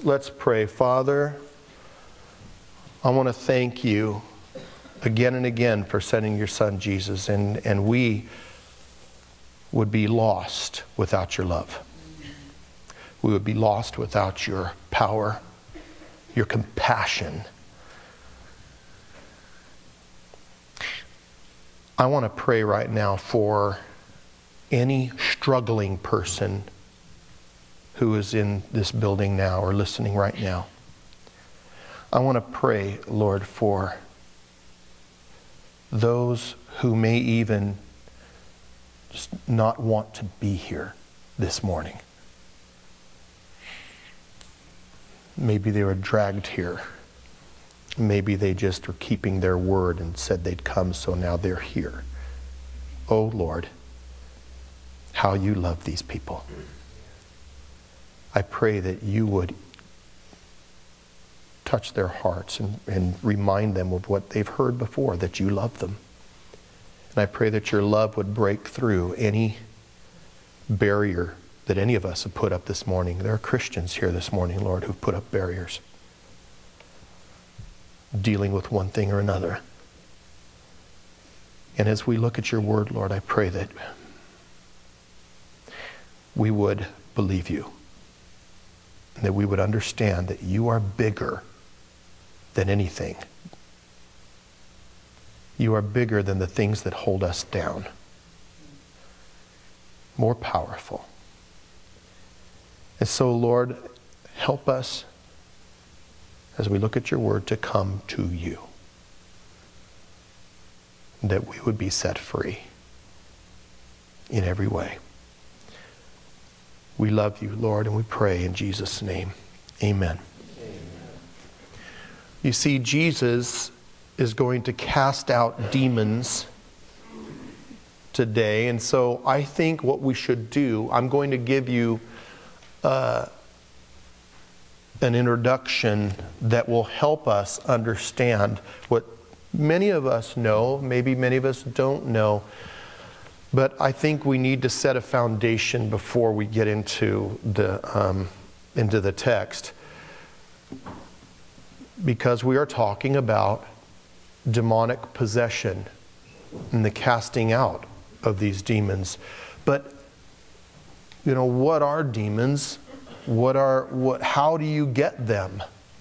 Let's pray. Father, I want to thank you again and again for sending your Son Jesus, and we would be lost without your love. We would be lost without your power, your compassion. I want to pray right now for any struggling person who is in this building now or listening right now. I want to pray, Lord, for those who may even just not want to be here this morning. Maybe they were dragged here. Maybe they just are keeping their word and said they'd come, so now they're here. Oh, Lord, how you love these people. I pray that you would touch their hearts and remind them of what they've heard before, that you love them. And I pray that your love would break through any barrier that any of us have put up this morning. There are Christians here this morning, Lord, who've put up barriers, dealing with one thing or another. And as we look at your word, Lord, I pray that we would believe you, and that we would understand that you are bigger than anything. You are bigger than the things that hold us down. More powerful. And so, Lord, help us as we look at your word to come to you, that we would be set free in every way. We love you, Lord, and we pray in Jesus' name. Amen. Amen. You see, Jesus is going to cast out demons today, and so I think what we should do, I'm going to give you an introduction that will help us understand what many of us know, maybe many of us don't know, but I think we need to set a foundation before we get into the text, because we are talking about demonic possession and the casting out of these demons. But you know, what are demons? How do you get them?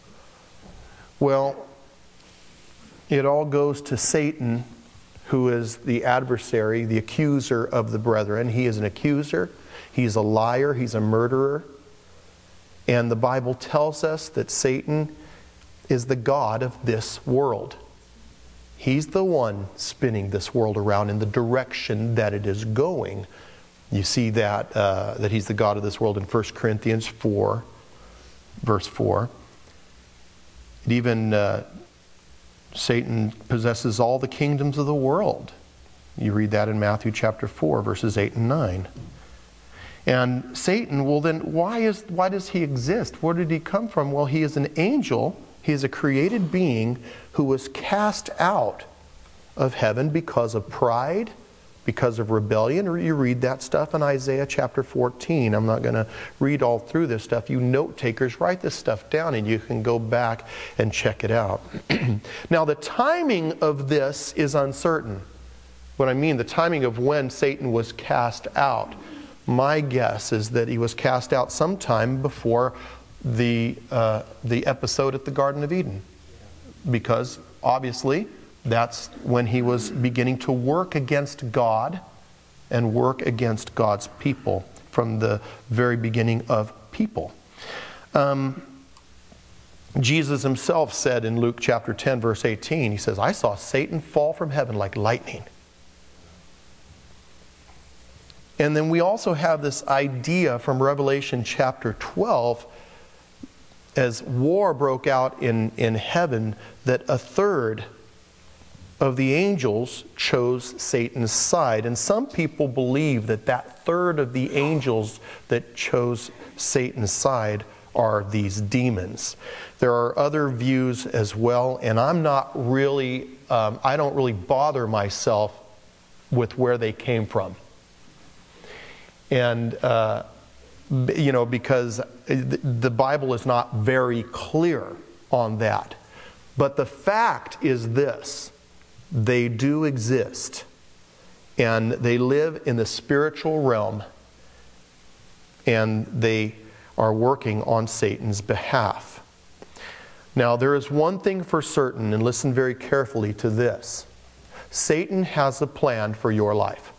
Well, it all goes to Satan, who is the adversary, the accuser of the brethren. He is an accuser. He's a liar. He's a murderer. And the Bible tells us that Satan is the god of this world. He's the one spinning this world around in the direction that it is going. You see that he's the god of this world in 1 Corinthians 4, verse 4. It even Satan possesses all the kingdoms of the world. You read that in Matthew chapter 4, verses 8 and 9. And Satan, well then, why does he exist? Where did he come from? Well, he is an angel. He is a created being who was cast out of heaven because of pride, because of rebellion. You read that stuff in Isaiah chapter 14. I'm not going to read all through this stuff. You note takers, write this stuff down and you can go back and check it out. Now, the timing of this is uncertain. What I mean, the timing of when Satan was cast out. My guess is that he was cast out sometime before the episode at the Garden of Eden. Because, obviously, that's when he was beginning to work against God and work against God's people from the very beginning of people. Jesus himself said in Luke chapter 10, verse 18, he says, I saw Satan fall from heaven like lightning. And then we also have this idea from Revelation chapter 12, as war broke out in heaven, that a third of the angels chose Satan's side. And some people believe that that third of the angels that chose Satan's side are these demons. There are other views as well, and I'm not really, I don't really bother myself with where they came from. And because the Bible is not very clear on that. But the fact is this: they do exist, and they live in the spiritual realm, and they are working on Satan's behalf. Now, there is one thing for certain, and listen very carefully to this: Satan has a plan for your life.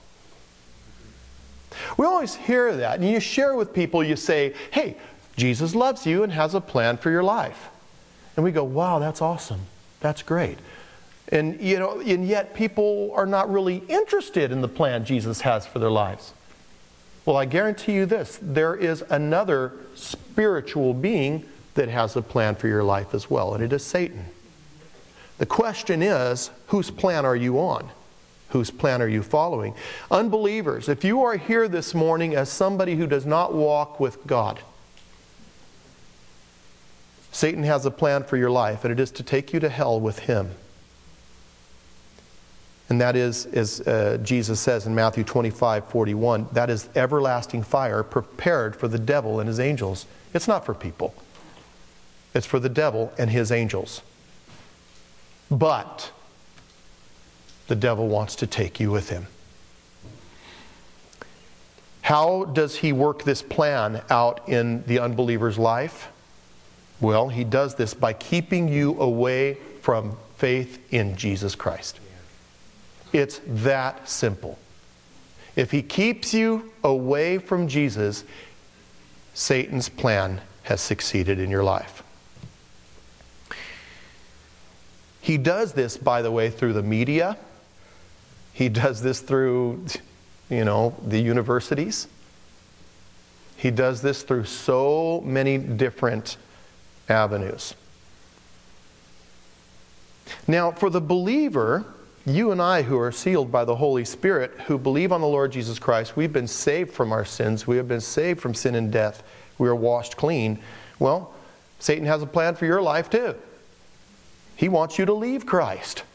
We always hear that, and you share with people, you say, hey, Jesus loves you and has a plan for your life. And we go, wow, that's awesome. That's great. And yet people are not really interested in the plan Jesus has for their lives. Well, I guarantee you this: there is another spiritual being that has a plan for your life as well, and it is Satan. The question is, whose plan are you on? Whose plan are you following? Unbelievers, if you are here this morning as somebody who does not walk with God, Satan has a plan for your life, and it is to take you to hell with him. And that is, as Jesus says in Matthew 25:41, that is everlasting fire prepared for the devil and his angels. It's not for people. It's for the devil and his angels. But the devil wants to take you with him. How does he work this plan out in the unbeliever's life? Well, he does this by keeping you away from faith in Jesus Christ. It's that simple. If he keeps you away from Jesus, Satan's plan has succeeded in your life. He does this, by the way, through the media. He does this through, the universities. He does this through so many different avenues. Now, for the believer, you and I who are sealed by the Holy Spirit, who believe on the Lord Jesus Christ, we've been saved from our sins. We have been saved from sin and death. We are washed clean. Well, Satan has a plan for your life too. He wants you to leave Christ.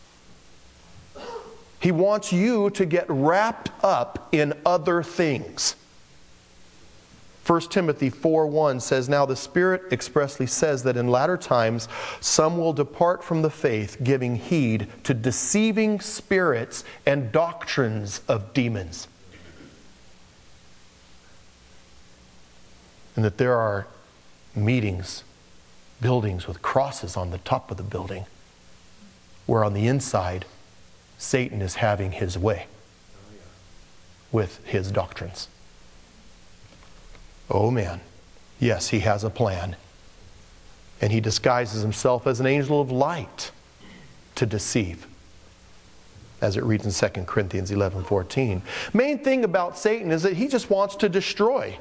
He wants you to get wrapped up in other things. 1 Timothy 4:1 says, "Now the Spirit expressly says that in latter times some will depart from the faith, giving heed to deceiving spirits and doctrines of demons." And that there are meetings, buildings with crosses on the top of the building, where on the inside, Satan is having his way with his doctrines. Oh man, yes, he has a plan. And he disguises himself as an angel of light to deceive, as it reads in 2 Corinthians 11:14. Main thing about Satan is that he just wants to destroy.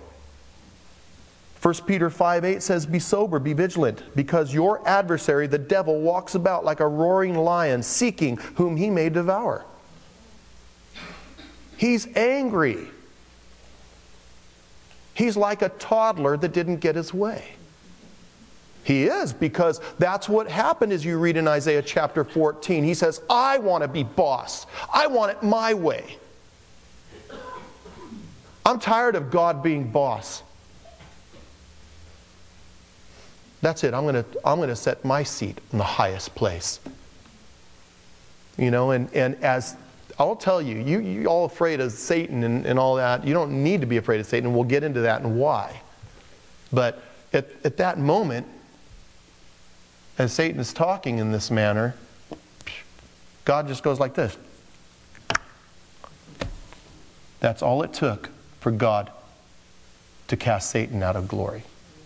1 Peter 5:8 says, "Be sober, be vigilant, because your adversary, the devil, walks about like a roaring lion, seeking whom he may devour." He's angry. He's like a toddler that didn't get his way. He is, because that's what happened as you read in Isaiah chapter 14. He says, I want to be boss. I want it my way. I'm tired of God being boss. That's it. I'm going to set my seat in the highest place. And as I'll tell you, you all afraid of Satan and all that. You don't need to be afraid of Satan, and we'll get into that and why. But at that moment, as Satan is talking in this manner, God just goes like this. That's all it took for God to cast Satan out of glory.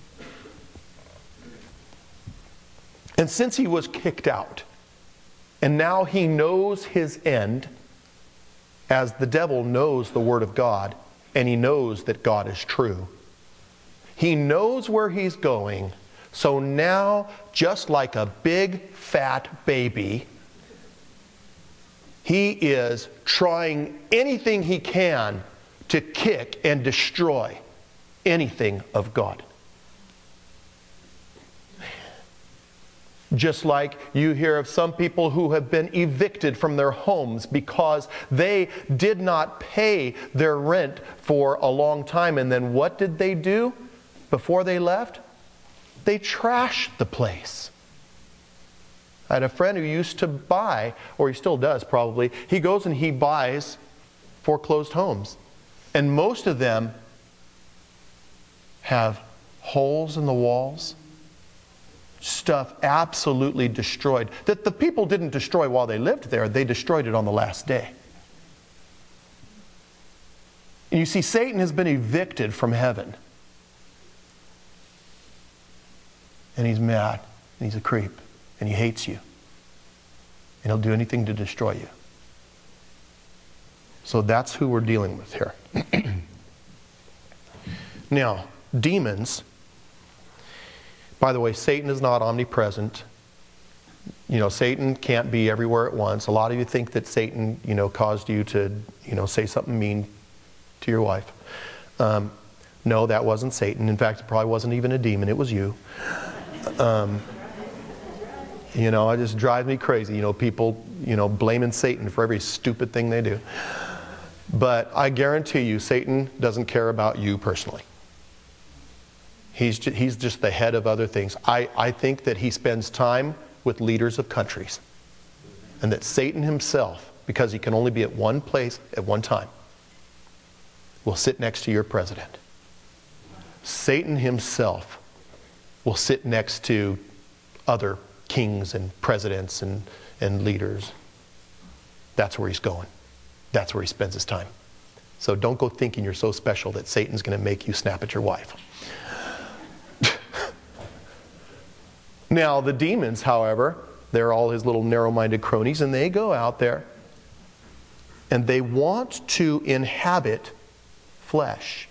And since he was kicked out, and now he knows his end, as the devil knows the Word of God, and he knows that God is true. He knows where he's going, so now, just like a big, fat baby, he is trying anything he can to kick and destroy anything of God. Just like you hear of some people who have been evicted from their homes because they did not pay their rent for a long time. And then what did they do before they left? They trashed the place. I had a friend who used to buy, or he still does probably, he goes and he buys foreclosed homes. And most of them have holes in the walls, stuff absolutely destroyed, that the people didn't destroy while they lived there, they destroyed it on the last day. And you see, Satan has been evicted from heaven. And he's mad, and he's a creep, and he hates you. And he'll do anything to destroy you. So that's who we're dealing with here. Now, demons, by the way, Satan is not omnipresent. You know, Satan can't be everywhere at once. A lot of you think that Satan, caused you to, say something mean to your wife. No, that wasn't Satan. In fact, it probably wasn't even a demon. It was you. It just drives me crazy. People, blaming Satan for every stupid thing they do. But I guarantee you, Satan doesn't care about you personally. He's just the head of other things. I think that he spends time with leaders of countries. And that Satan himself, because he can only be at one place at one time, will sit next to your president. Satan himself will sit next to other kings and presidents and leaders. That's where he's going. That's where he spends his time. So don't go thinking you're so special that Satan's going to make you snap at your wife. Now, the demons, however, they're all his little narrow-minded cronies, and they go out there and they want to inhabit flesh.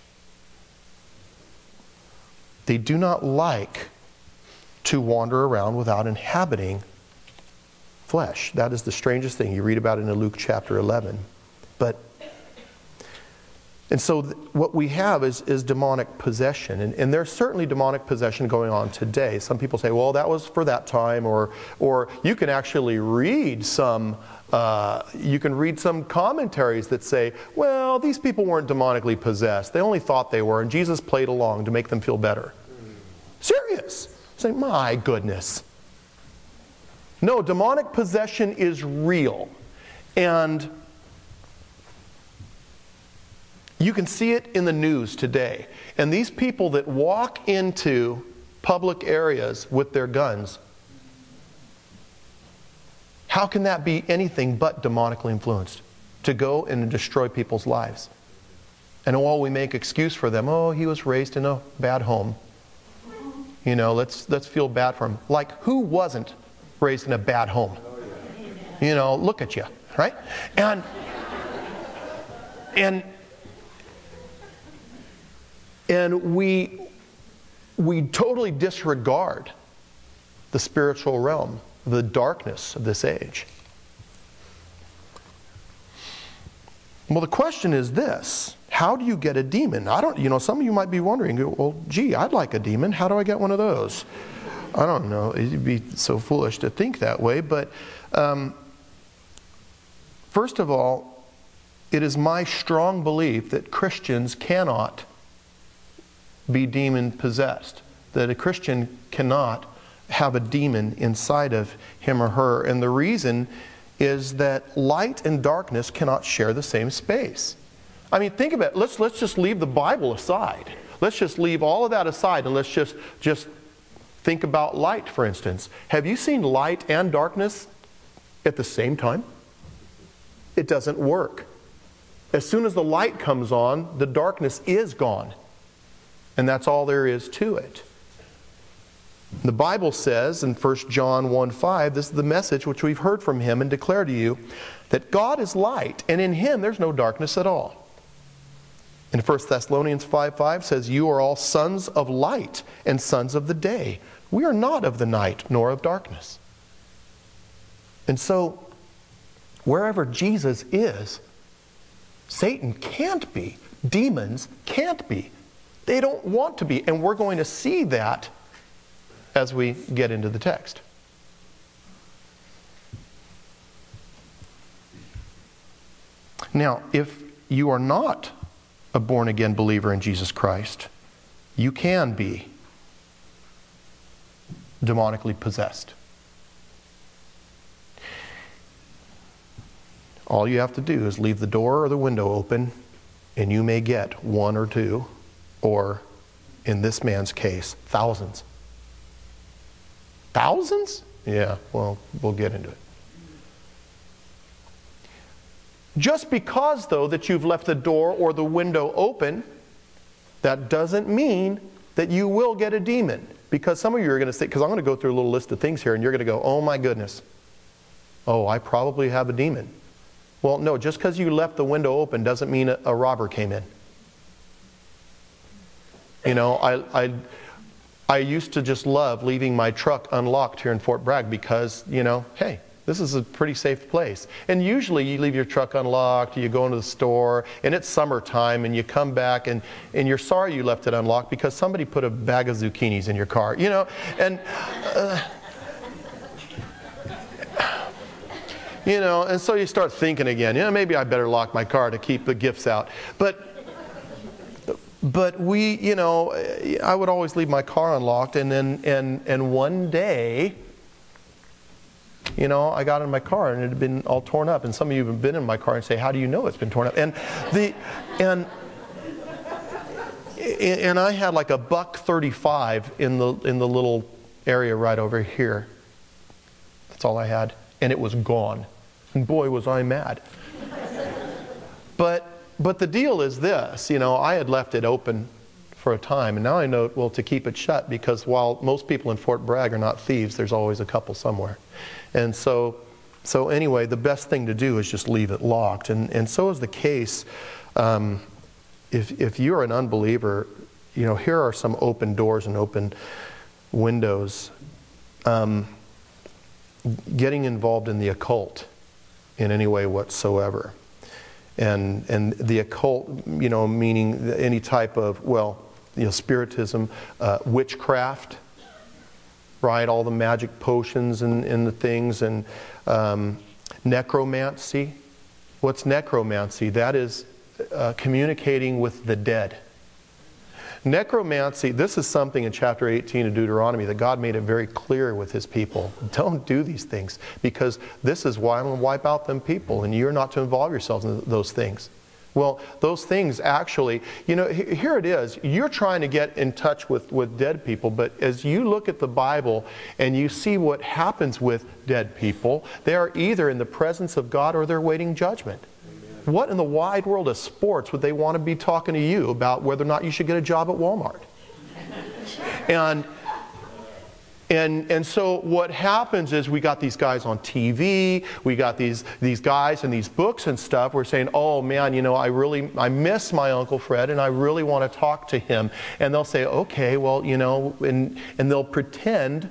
They do not like to wander around without inhabiting flesh. That is the strangest thing. You read about it in Luke chapter 11. And so what we have is demonic possession. And there's certainly demonic possession going on today. Some people say, well, that was for that time. Or you can actually read some commentaries that say, well, these people weren't demonically possessed. They only thought they were. And Jesus played along to make them feel better. Serious. Say, my goodness. No, demonic possession is real. And you can see it in the news today. And these people that walk into public areas with their guns, how can that be anything but demonically influenced? To go and destroy people's lives. And while we make excuse for them, oh, he was raised in a bad home. Let's feel bad for him. Like, who wasn't raised in a bad home? Look at you, right? And we totally disregard the spiritual realm, the darkness of this age. Well, the question is this: how do you get a demon? Some of you might be wondering, well, gee, I'd like a demon. How do I get one of those? I don't know. It'd be so foolish to think that way. But first of all, it is my strong belief that Christians cannot be demon possessed. That a Christian cannot have a demon inside of him or her. And the reason is that light and darkness cannot share the same space. I mean, think about it. Let's just leave the Bible aside. Let's just leave all of that aside and let's just think about light, for instance. Have you seen light and darkness at the same time? It doesn't work. As soon as the light comes on, the darkness is gone. And that's all there is to it. The Bible says in 1 John 1:5, this is the message which we've heard from him and declare to you, that God is light, and in him there's no darkness at all. And 1 Thessalonians 5:5 says, you are all sons of light and sons of the day. We are not of the night nor of darkness. And so, wherever Jesus is, Satan can't be. Demons can't be. They don't want to be. And we're going to see that as we get into the text. Now, if you are not a born-again believer in Jesus Christ, you can be demonically possessed. All you have to do is leave the door or the window open, and you may get one or two, or in this man's case, thousands. Thousands? Yeah, well, we'll get into it. Just because, though, that you've left the door or the window open, that doesn't mean that you will get a demon. Because some of you are going to say, because I'm going to go through a little list of things here, and you're going to go, oh my goodness. Oh, I probably have a demon. Well, no, just because you left the window open doesn't mean a robber came in. You know, I used to just love leaving my truck unlocked here in Fort Bragg because, you know, hey, this is a pretty safe place. And usually you leave your truck unlocked, you go into the store, and it's summertime, and you come back, and you're sorry you left it unlocked because somebody put a bag of zucchinis in your car, you know. And, you know, and so you start thinking again, you know, maybe I better lock my car to keep the gifts out. But we, you know, I would always leave my car unlocked, and then one day, you know, I got in my car and it had been all torn up. And some of you have been in my car and say, how do you know it's been torn up? And I had like a .35 in the little area right over here. That's all I had. And it was gone. And boy, was I mad. But the deal is this, you know, I had left it open for a time, and now I know, well, to keep it shut, because while most people in Fort Bragg are not thieves, there's always a couple somewhere. And so anyway, the best thing to do is just leave it locked. And so is the case, if you're an unbeliever, you know, here are some open doors and open windows. Getting involved in the occult in any way whatsoever. And the occult, you know, meaning any type of, well, you know, spiritism, witchcraft, right? All the magic potions and the things, and necromancy. What's necromancy? That is communicating with the dead. Necromancy, this is something in chapter 18 of Deuteronomy that God made it very clear with His people. Don't do these things, because this is why I'm going to wipe out them people, and you're not to involve yourselves in those things. Well, those things actually, you know, here it is. You're trying to get in touch with dead people, but as you look at the Bible and you see what happens with dead people, they are either in the presence of God or they're waiting judgment. What in the wide world of sports would they want to be talking to you about whether or not you should get a job at Walmart? And so what happens is we got these guys on TV, we got these guys and these books and stuff. We're saying, oh man, you know, I miss my Uncle Fred and I really want to talk to him. And they'll say, okay, well, you know, and they'll pretend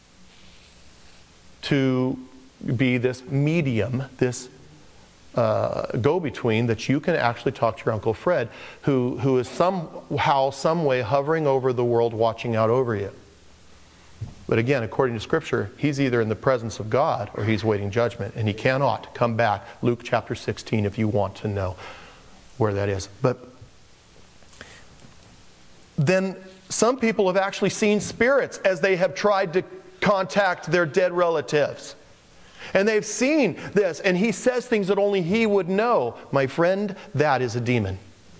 to be this medium, this go-between, that you can actually talk to your Uncle Fred, who is somehow, some way hovering over the world, watching out over you. But again, according to Scripture, he's either in the presence of God or he's waiting judgment, and he cannot come back. Luke chapter 16, if you want to know where that is. But then some people have actually seen spirits as they have tried to contact their dead relatives. And they've seen this, and he says things that only he would know. My friend, that is a demon.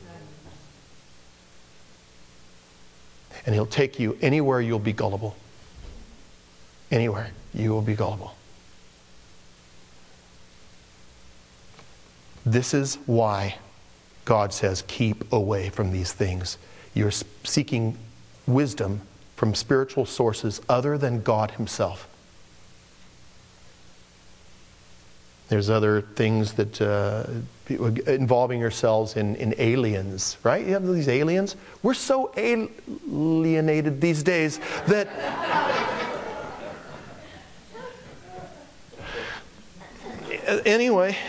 And he'll take you anywhere you'll be gullible. Anywhere you will be gullible. This is why God says, keep away from these things. You're seeking wisdom from spiritual sources other than God Himself. There's other things that involving yourselves in aliens, right? You have these aliens. We're so alienated these days that anyway,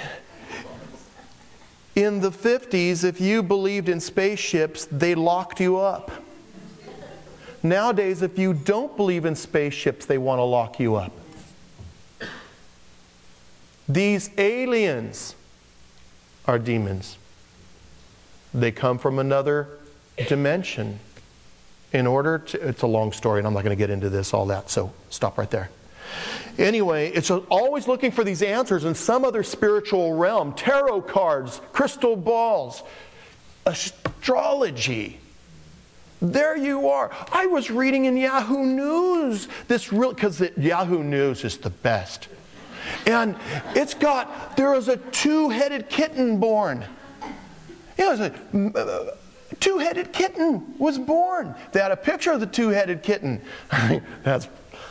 in the 50s, if you believed in spaceships, they locked you up. Nowadays, if you don't believe in spaceships, they want to lock you up. These aliens are demons. They come from another dimension. It's a long story, and I'm not going to get into this, all that, so stop right there. Anyway, it's always looking for these answers in some other spiritual realm. Tarot cards, crystal balls, astrology. There you are. I was reading in Yahoo News because Yahoo News is the best. And there was a two-headed kitten born. A two-headed kitten was born. They had a picture of the two-headed kitten. That's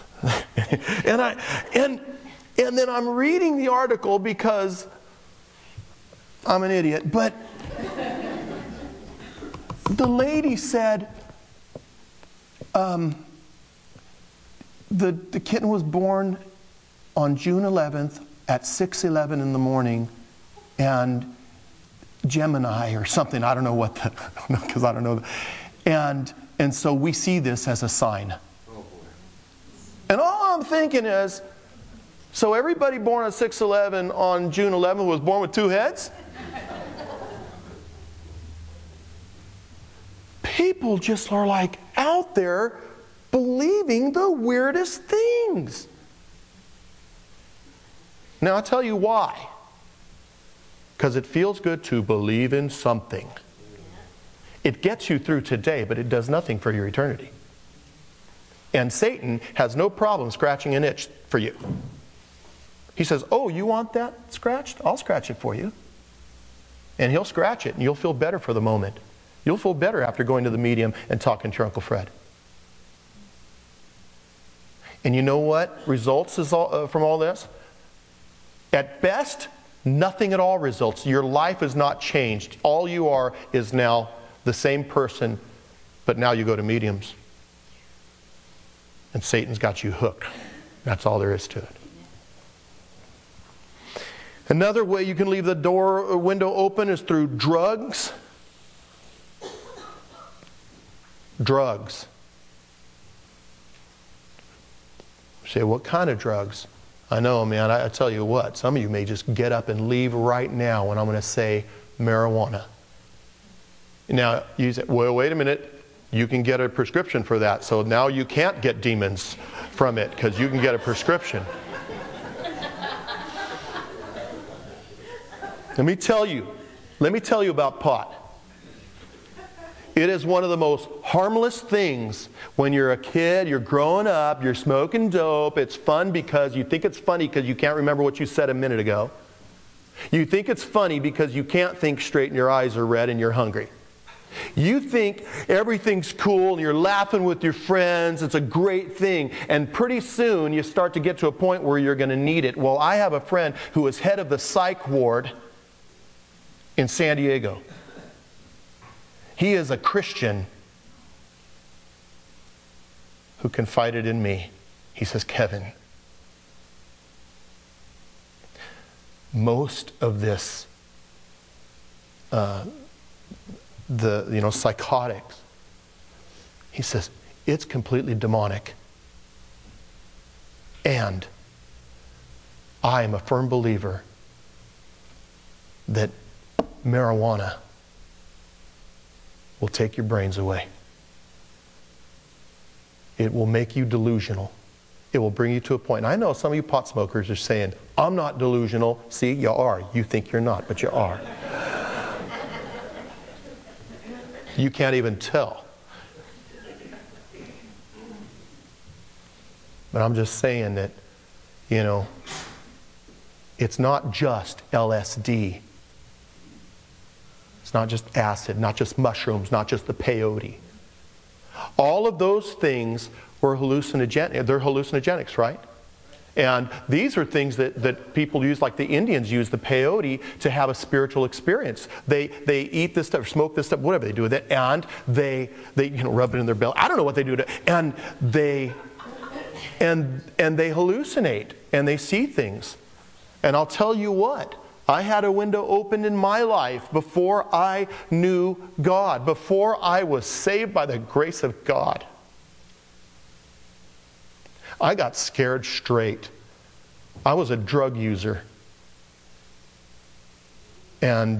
and then I'm reading the article because I'm an idiot. But the lady said the kitten was born on June 11th at 6:11 in the morning, and Gemini or something. I don't know what because I don't know. And so we see this as a sign. And all I'm thinking is, so everybody born on 6/11 on June 11th was born with two heads? People just are like out there believing the weirdest things. Now I'll tell you why. Because it feels good to believe in something. It gets you through today, but it does nothing for your eternity. And Satan has no problem scratching an itch for you. He says, oh, you want that scratched? I'll scratch it for you. And he'll scratch it, and you'll feel better for the moment. You'll feel better after going to the medium and talking to your Uncle Fred. And you know what results from all this? At best, nothing at all results. Your life is not changed. All you are is now the same person, but now you go to mediums. And Satan's got you hooked. That's all there is to it. Another way you can leave the door or window open is through drugs. Drugs. You say, what kind of drugs? I know, man, I tell you what, some of you may just get up and leave right now when I'm going to say marijuana. Now, you say, well, wait a minute. You can get a prescription for that. So now you can't get demons from it because you can get a prescription. Let me tell you about pot. It is one of the most harmless things when you're a kid, you're growing up, you're smoking dope. It's fun because you think it's funny because you can't remember what you said a minute ago. You think it's funny because you can't think straight and your eyes are red and you're hungry. You think everything's cool and you're laughing with your friends. It's a great thing. And pretty soon you start to get to a point where you're going to need it. Well, I have a friend who was head of the psych ward in San Diego. He is a Christian who confided in me. He says, Kevin, most of this, psychotics, he says, it's completely demonic. And I am a firm believer that marijuana will take your brains away. It will make you delusional. It will bring you to a point. And I know some of you pot smokers are saying, I'm not delusional. See, you are. You think you're not, but you are. You can't even tell. But I'm just saying that, it's not just LSD. It's not just acid, not just mushrooms, not just the peyote. All of those things were hallucinogenic. They're hallucinogenics, right? And these are things that people use, like the Indians use the peyote to have a spiritual experience. They eat this stuff, smoke this stuff, whatever they do with it, and they rub it in their belly. I don't know what they do to it. And they hallucinate and they see things. And I'll tell you what, I had a window opened in my life before I knew God, before I was saved by the grace of God. I got scared straight. I was a drug user. And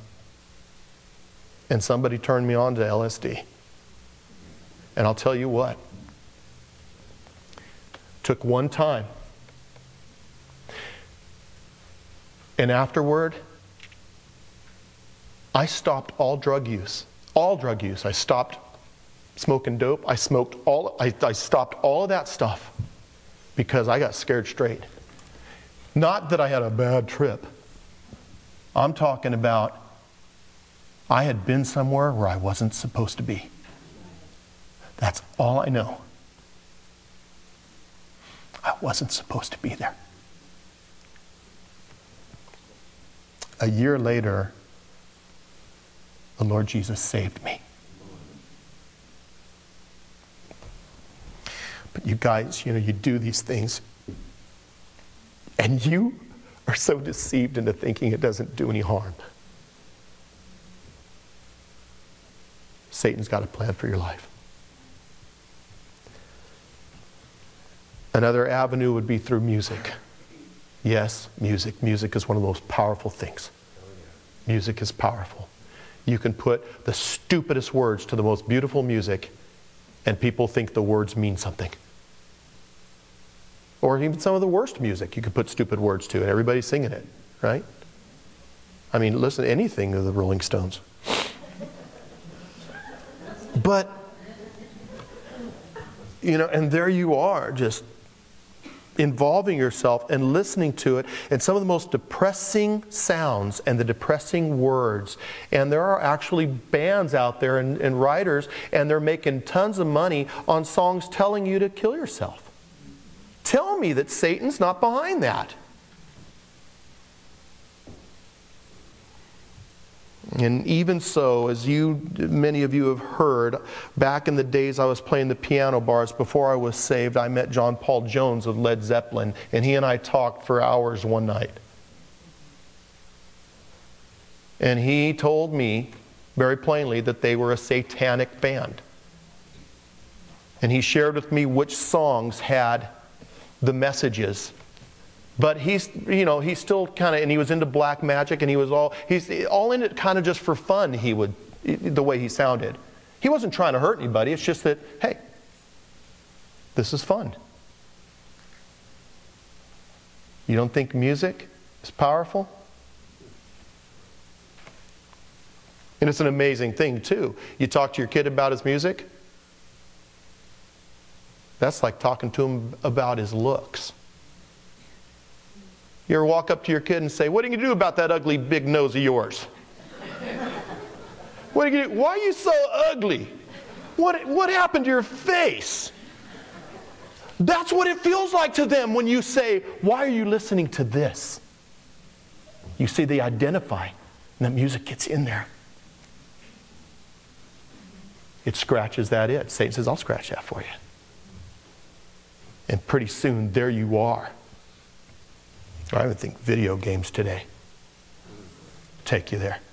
somebody turned me on to LSD. And I'll tell you what, took one time. And afterward, I stopped all drug use. All drug use. I stopped smoking dope. I stopped all of that stuff because I got scared straight. Not that I had a bad trip. I'm talking about I had been somewhere where I wasn't supposed to be. That's all I know. I wasn't supposed to be there. A year later, the Lord Jesus saved me. But you guys, you do these things, and you are so deceived into thinking it doesn't do any harm. Satan's got a plan for your life. Another avenue would be through music. Yes, music. Music is one of the most powerful things. Music is powerful. You can put the stupidest words to the most beautiful music, and people think the words mean something. Or even some of the worst music you could put stupid words to, and everybody's singing it, right? I mean, listen to anything of the Rolling Stones. But, and there you are, just involving yourself and listening to it, and some of the most depressing sounds and the depressing words. And there are actually bands out there and writers, and they're making tons of money on songs telling you to kill yourself. Tell me that Satan's not behind that. And even so, as many of you have heard, back in the days I was playing the piano bars before I was saved, I met John Paul Jones of Led Zeppelin, and he and I talked for hours one night. And he told me very plainly that they were a satanic band. And he shared with me which songs had the messages. But he's still kind of, and he was into black magic, and he's all in it kind of just for fun, the way he sounded. He wasn't trying to hurt anybody, it's just that, hey, this is fun. You don't think music is powerful? And it's an amazing thing, too. You talk to your kid about his music, that's like talking to him about his looks. You ever walk up to your kid and say, "What are you going to do about that ugly big nose of yours? What are you going to do? Why are you so ugly? What happened to your face?" That's what it feels like to them when you say, "Why are you listening to this?" You see, they identify, and the music gets in there. It scratches that itch. Satan says, "I'll scratch that for you." And pretty soon, there you are. I would think video games today take you there.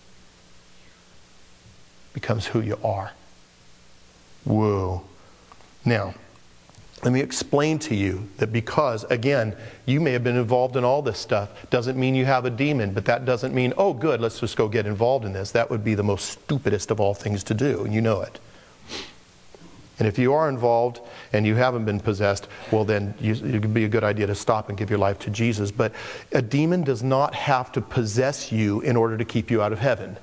Becomes who you are. Whoa. Now, let me explain to you that because, again, you may have been involved in all this stuff, doesn't mean you have a demon, but that doesn't mean, oh good, let's just go get involved in this. That would be the most stupidest of all things to do, and you know it. And if you are involved and you haven't been possessed, well then it would be a good idea to stop and give your life to Jesus. But a demon does not have to possess you in order to keep you out of heaven.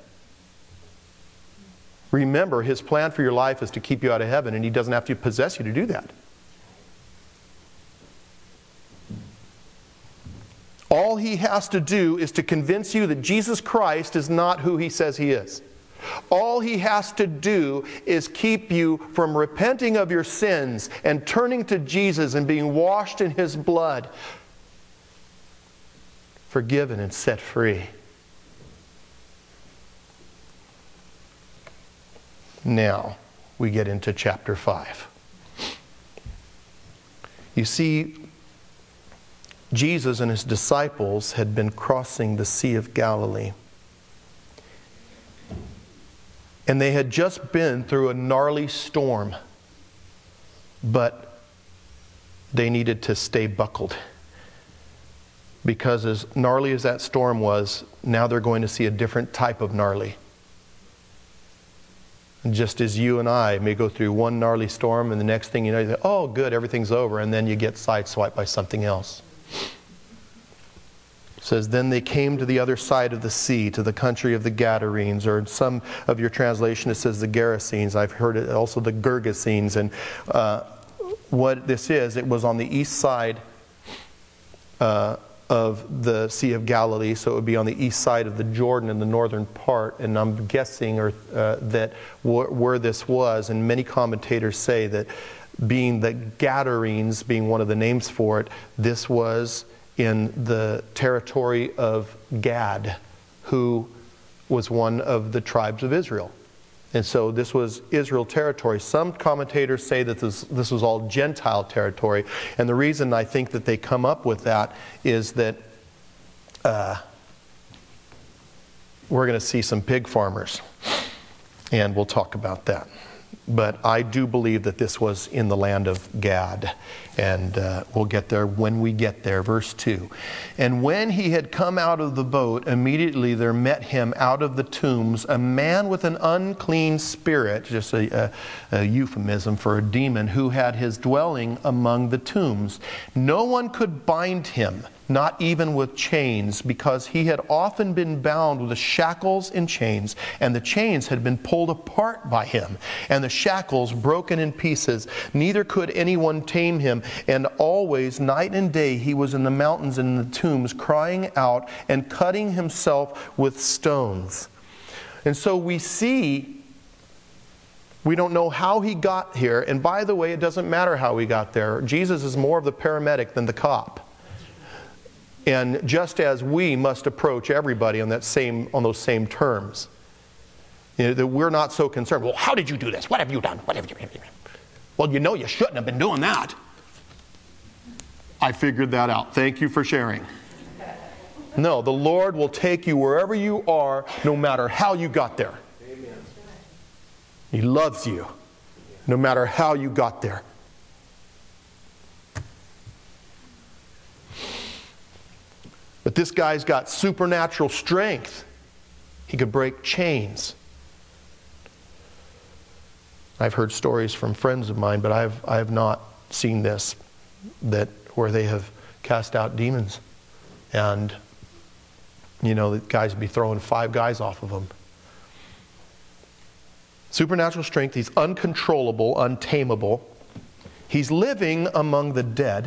Remember, his plan for your life is to keep you out of heaven, and he doesn't have to possess you to do that. All he has to do is to convince you that Jesus Christ is not who he says he is. All he has to do is keep you from repenting of your sins and turning to Jesus and being washed in his blood, forgiven and set free. Now, we get into chapter 5. You see, Jesus and his disciples had been crossing the Sea of Galilee. And they had just been through a gnarly storm, but they needed to stay buckled. Because as gnarly as that storm was, now they're going to see a different type of gnarly. And just as you and I may go through one gnarly storm, and the next thing you know, you think, oh, good, everything's over, and then you get sideswiped by something else. It says, then they came to the other side of the sea, to the country of the Gadarenes, or in some of your translation it says the Gerasenes. I've heard it also the Gergesenes. And what this is, it was on the east side of the Sea of Galilee, so it would be on the east side of the Jordan in the northern part, and I'm guessing that where this was, and many commentators say that being the Gadarenes, being one of the names for it, this was in the territory of Gad, who was one of the tribes of Israel. And so this was Israel territory. Some commentators say that this was all Gentile territory. And the reason I think that they come up with that is that we're going to see some pig farmers. And we'll talk about that. But I do believe that this was in the land of Gad. And we'll get there when we get there. Verse 2. And when he had come out of the boat, immediately there met him out of the tombs a man with an unclean spirit, just a euphemism for a demon, who had his dwelling among the tombs. No one could bind him, not even with chains, because he had often been bound with shackles and chains, and the chains had been pulled apart by him, and the shackles broken in pieces. Neither could anyone tame him, and always, night and day, he was in the mountains and in the tombs, crying out and cutting himself with stones. And so we see, we don't know how he got here, and by the way, it doesn't matter how he got there. Jesus is more of the paramedic than the cop. And just as we must approach everybody on those same terms, that we're not so concerned. Well, how did you do this? What have you done? What have you done? Well, you shouldn't have been doing that. I figured that out. Thank you for sharing. No, the Lord will take you wherever you are, no matter how you got there. Amen. He loves you, no matter how you got there. But this guy's got supernatural strength. He could break chains. I've heard stories from friends of mine, but I have not seen this, where they have cast out demons. And, the guys would be throwing 5 guys off of them. Supernatural strength. He's uncontrollable, untamable. He's living among the dead.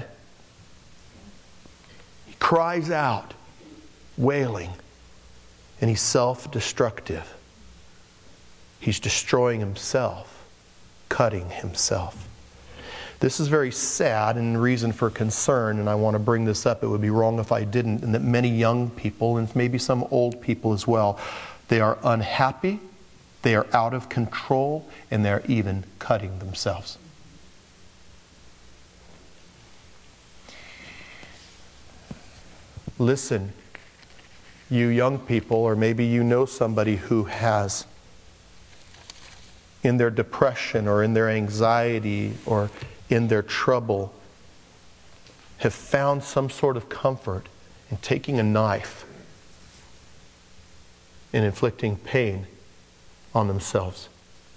Cries out, wailing, and he's self-destructive. He's destroying himself, cutting himself. This is very sad and reason for concern, and I want to bring this up. It would be wrong if I didn't, and that many young people, and maybe some old people as well, they are unhappy, they are out of control, and they're even cutting themselves. Listen, you young people, or maybe you know somebody who has, in their depression or in their anxiety or in their trouble, have found some sort of comfort in taking a knife and inflicting pain on themselves.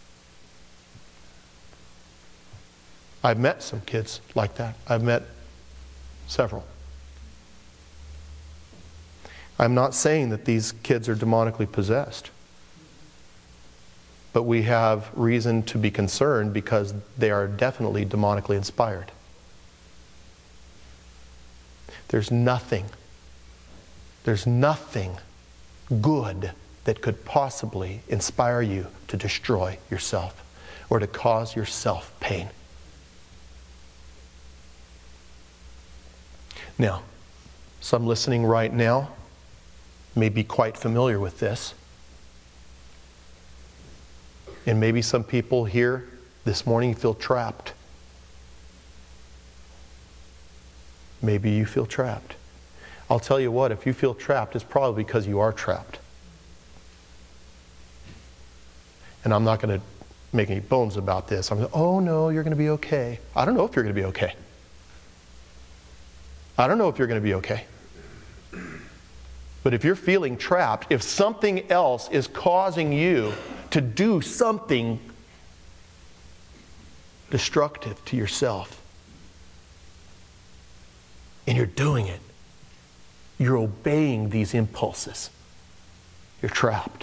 I've met some kids like that. I've met several. I'm not saying that these kids are demonically possessed. But we have reason to be concerned because they are definitely demonically inspired. There's nothing good that could possibly inspire you to destroy yourself or to cause yourself pain. Now, some listening right now may be quite familiar with this. And maybe some people here this morning feel trapped. Maybe you feel trapped. I'll tell you what, if you feel trapped, it's probably because you are trapped. And I'm not going to make any bones about this. I'm going, oh no, you're going to be okay. I don't know if you're going to be okay. I don't know if you're going to be okay. But if you're feeling trapped, if something else is causing you to do something destructive to yourself, and you're doing it, you're obeying these impulses, you're trapped.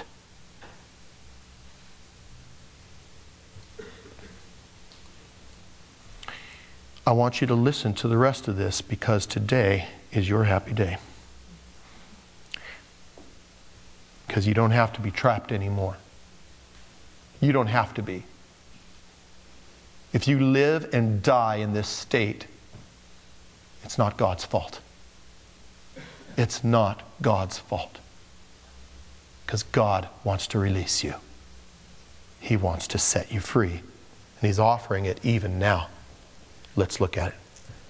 I want you to listen to the rest of this, because today is your happy day. Because you don't have to be trapped anymore. You don't have to be. If you live and die in this state, it's not God's fault. It's not God's fault. Because God wants to release you. He wants to set you free. And He's offering it even now. Let's look at it.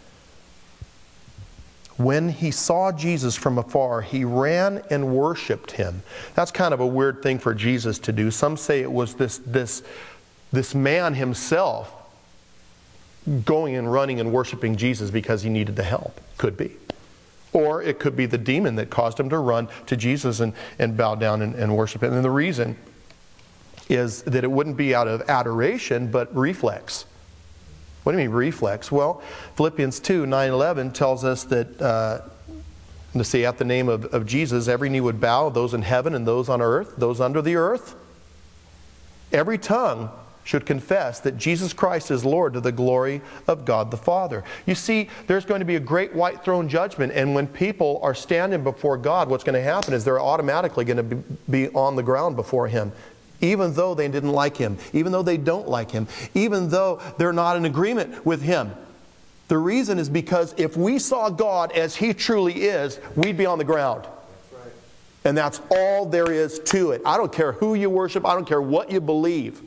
When he saw Jesus from afar, he ran and worshiped him. That's kind of a weird thing for Jesus to do. Some say it was this man himself going and running and worshiping Jesus because he needed the help. Could be. Or it could be the demon that caused him to run to Jesus and bow down and worship him. And the reason is that it wouldn't be out of adoration, but reflex. What do you mean reflex? Well, Philippians 2:9-11 tells us that, let's see, at the name of Jesus, every knee would bow, those in heaven and those on earth, those under the earth. Every tongue should confess that Jesus Christ is Lord, to the glory of God the Father. You see, there's going to be a great white throne judgment, and when people are standing before God, what's going to happen is they're automatically going to be on the ground before Him. Even though they didn't like Him, even though they don't like Him, even though they're not in agreement with Him. The reason is because if we saw God as He truly is, we'd be on the ground. That's right. And that's all there is to it. I don't care who you worship. I don't care what you believe.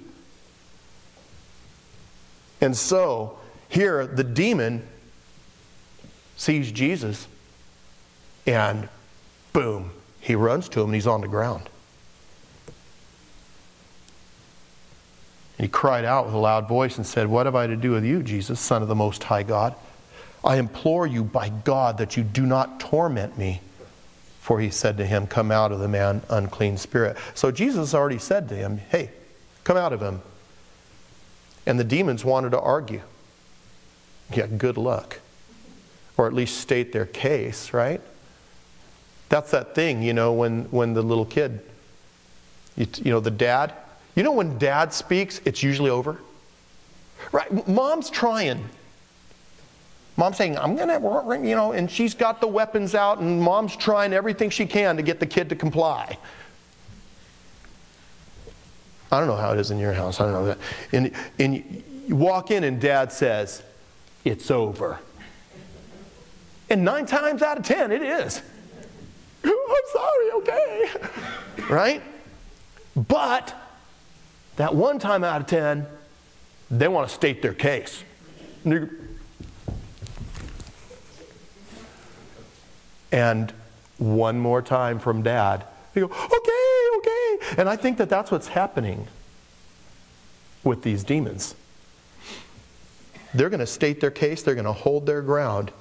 And so, here the demon sees Jesus, and boom, he runs to Him and he's on the ground. He cried out with a loud voice and said, "What have I to do with you, Jesus, Son of the Most High God? I implore you by God that you do not torment me." For he said to him, "Come out of the man, unclean spirit." So Jesus already said to him, "Hey, come out of him." And the demons wanted to argue. Yeah, good luck. Or at least state their case, right? That's that thing, when the little kid, the dad, when dad speaks, it's usually over. Right? Mom's trying. Mom's saying, "I'm going to," and she's got the weapons out, and mom's trying everything she can to get the kid to comply. I don't know how it is in your house. I don't know that. And you walk in and dad says, "It's over." And 9 times out of 10, it is. "I'm sorry, okay." Right? But that 1 time out of 10, they want to state their case. And one more time from dad, they go, okay. And I think that that's what's happening with these demons. They're going to state their case. They're going to hold their ground.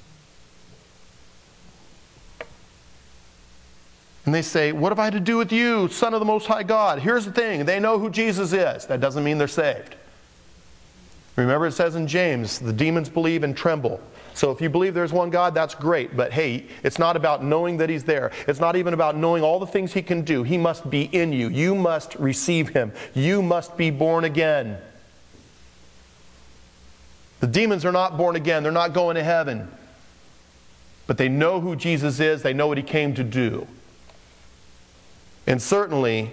And they say, "What have I to do with you, Son of the Most High God?" Here's the thing. They know who Jesus is. That doesn't mean they're saved. Remember it says in James, the demons believe and tremble. So if you believe there's one God, that's great. But hey, it's not about knowing that He's there. It's not even about knowing all the things He can do. He must be in you. You must receive Him. You must be born again. The demons are not born again. They're not going to heaven. But they know who Jesus is. They know what He came to do. And certainly,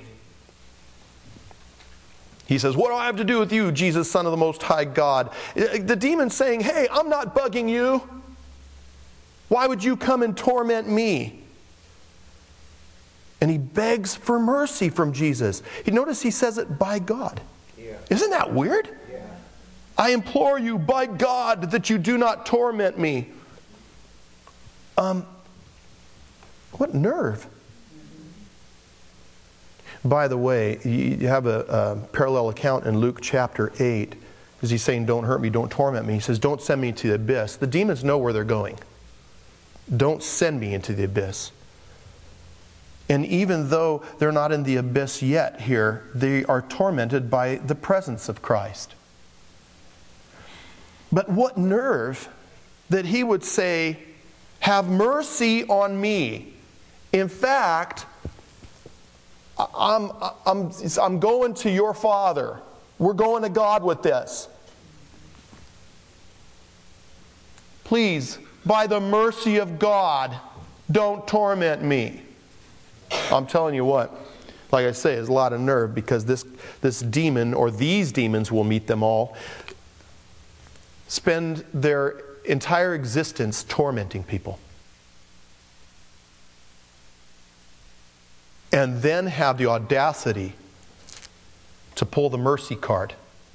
he says, "What do I have to do with you, Jesus, Son of the Most High God?" The demon's saying, "Hey, I'm not bugging you. Why would you come and torment me?" And he begs for mercy from Jesus. Notice he says it by God. Yeah. Isn't that weird? Yeah. "I implore you by God that you do not torment me." What nerve. By the way, you have a parallel account in Luke chapter 8. Is he saying, "Don't hurt me, don't torment me"? He says, "Don't send me to the abyss." The demons know where they're going. Don't send me into the abyss. And even though they're not in the abyss yet here, they are tormented by the presence of Christ. But what nerve that he would say, have mercy on me. In fact, I'm going to your Father. We're going to God with this. Please, by the mercy of God, don't torment me. I'm telling you what, like I say, it's a lot of nerve, because this demon, or these demons, will meet them all, spend their entire existence tormenting people. And then have the audacity to pull the mercy card.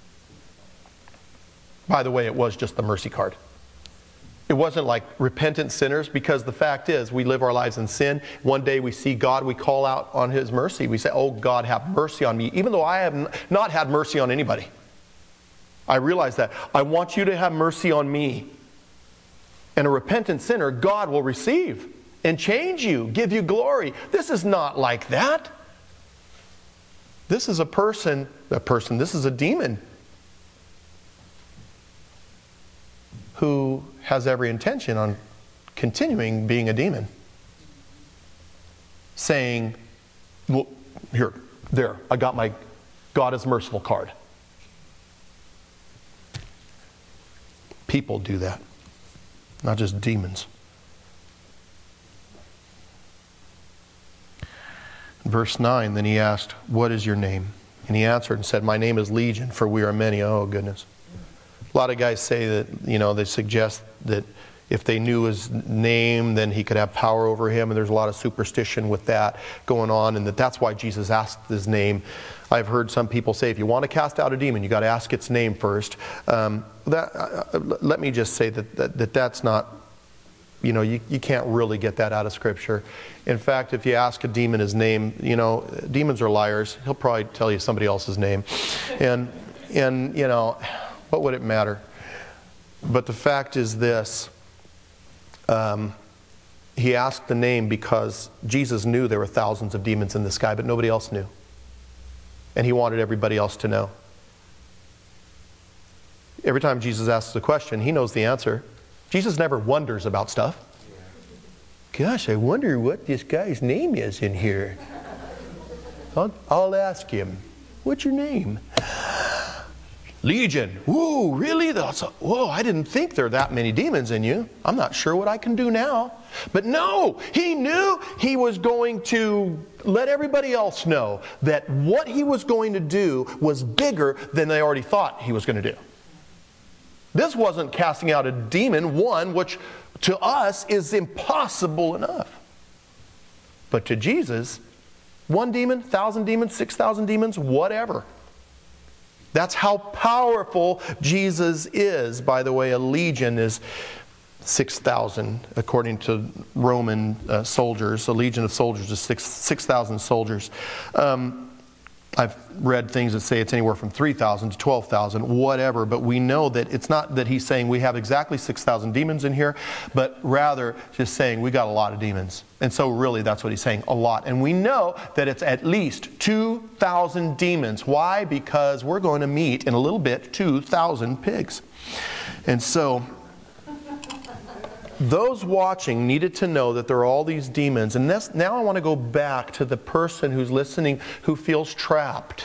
By the way, it was just the mercy card. It wasn't like repentant sinners, because the fact is, we live our lives in sin. One day we see God, we call out on His mercy. We say, oh God, have mercy on me, even though I have not had mercy on anybody. I realize that. I want you to have mercy on me. And a repentant sinner, God will receive and change you, give you glory. This is not like that. This is this is a demon who has every intention on continuing being a demon. Saying, well, there, I got my God is merciful card. People do that, not just demons. Verse 9, then he asked, what is your name? And he answered and said, my name is Legion, for we are many. Oh, goodness. A lot of guys say that, they suggest that if they knew his name, then he could have power over him. And there's a lot of superstition with that going on, and that's why Jesus asked his name. I've heard some people say, if you want to cast out a demon, you got to ask its name first. Let me just say that's not, you can't really get that out of Scripture. In fact, if you ask a demon his name, demons are liars. He'll probably tell you somebody else's name. And what would it matter? But the fact is this. He asked the name because Jesus knew there were thousands of demons in the sky, but nobody else knew. And he wanted everybody else to know. Every time Jesus asks a question, he knows the answer. Jesus never wonders about stuff. Gosh, I wonder what this guy's name is in here. I'll ask him. What's your name? Legion. Whoa, really? Whoa, I didn't think there are that many demons in you. I'm not sure what I can do now. But no, he knew he was going to let everybody else know that what he was going to do was bigger than they already thought he was going to do. This wasn't casting out a demon, which to us is impossible enough. But to Jesus, 1 demon, 1,000 demons, 6,000 demons, whatever. That's how powerful Jesus is. By the way, a legion is 6,000, according to Roman soldiers. A legion of soldiers is 6,000 soldiers. I've read things that say it's anywhere from 3,000 to 12,000, whatever. But we know that it's not that he's saying we have exactly 6,000 demons in here, but rather just saying we got a lot of demons. And so really that's what he's saying, a lot. And we know that it's at least 2,000 demons. Why? Because we're going to meet in a little bit 2,000 pigs. And so those watching needed to know that there are all these demons. And now I want to go back to the person who's listening who feels trapped.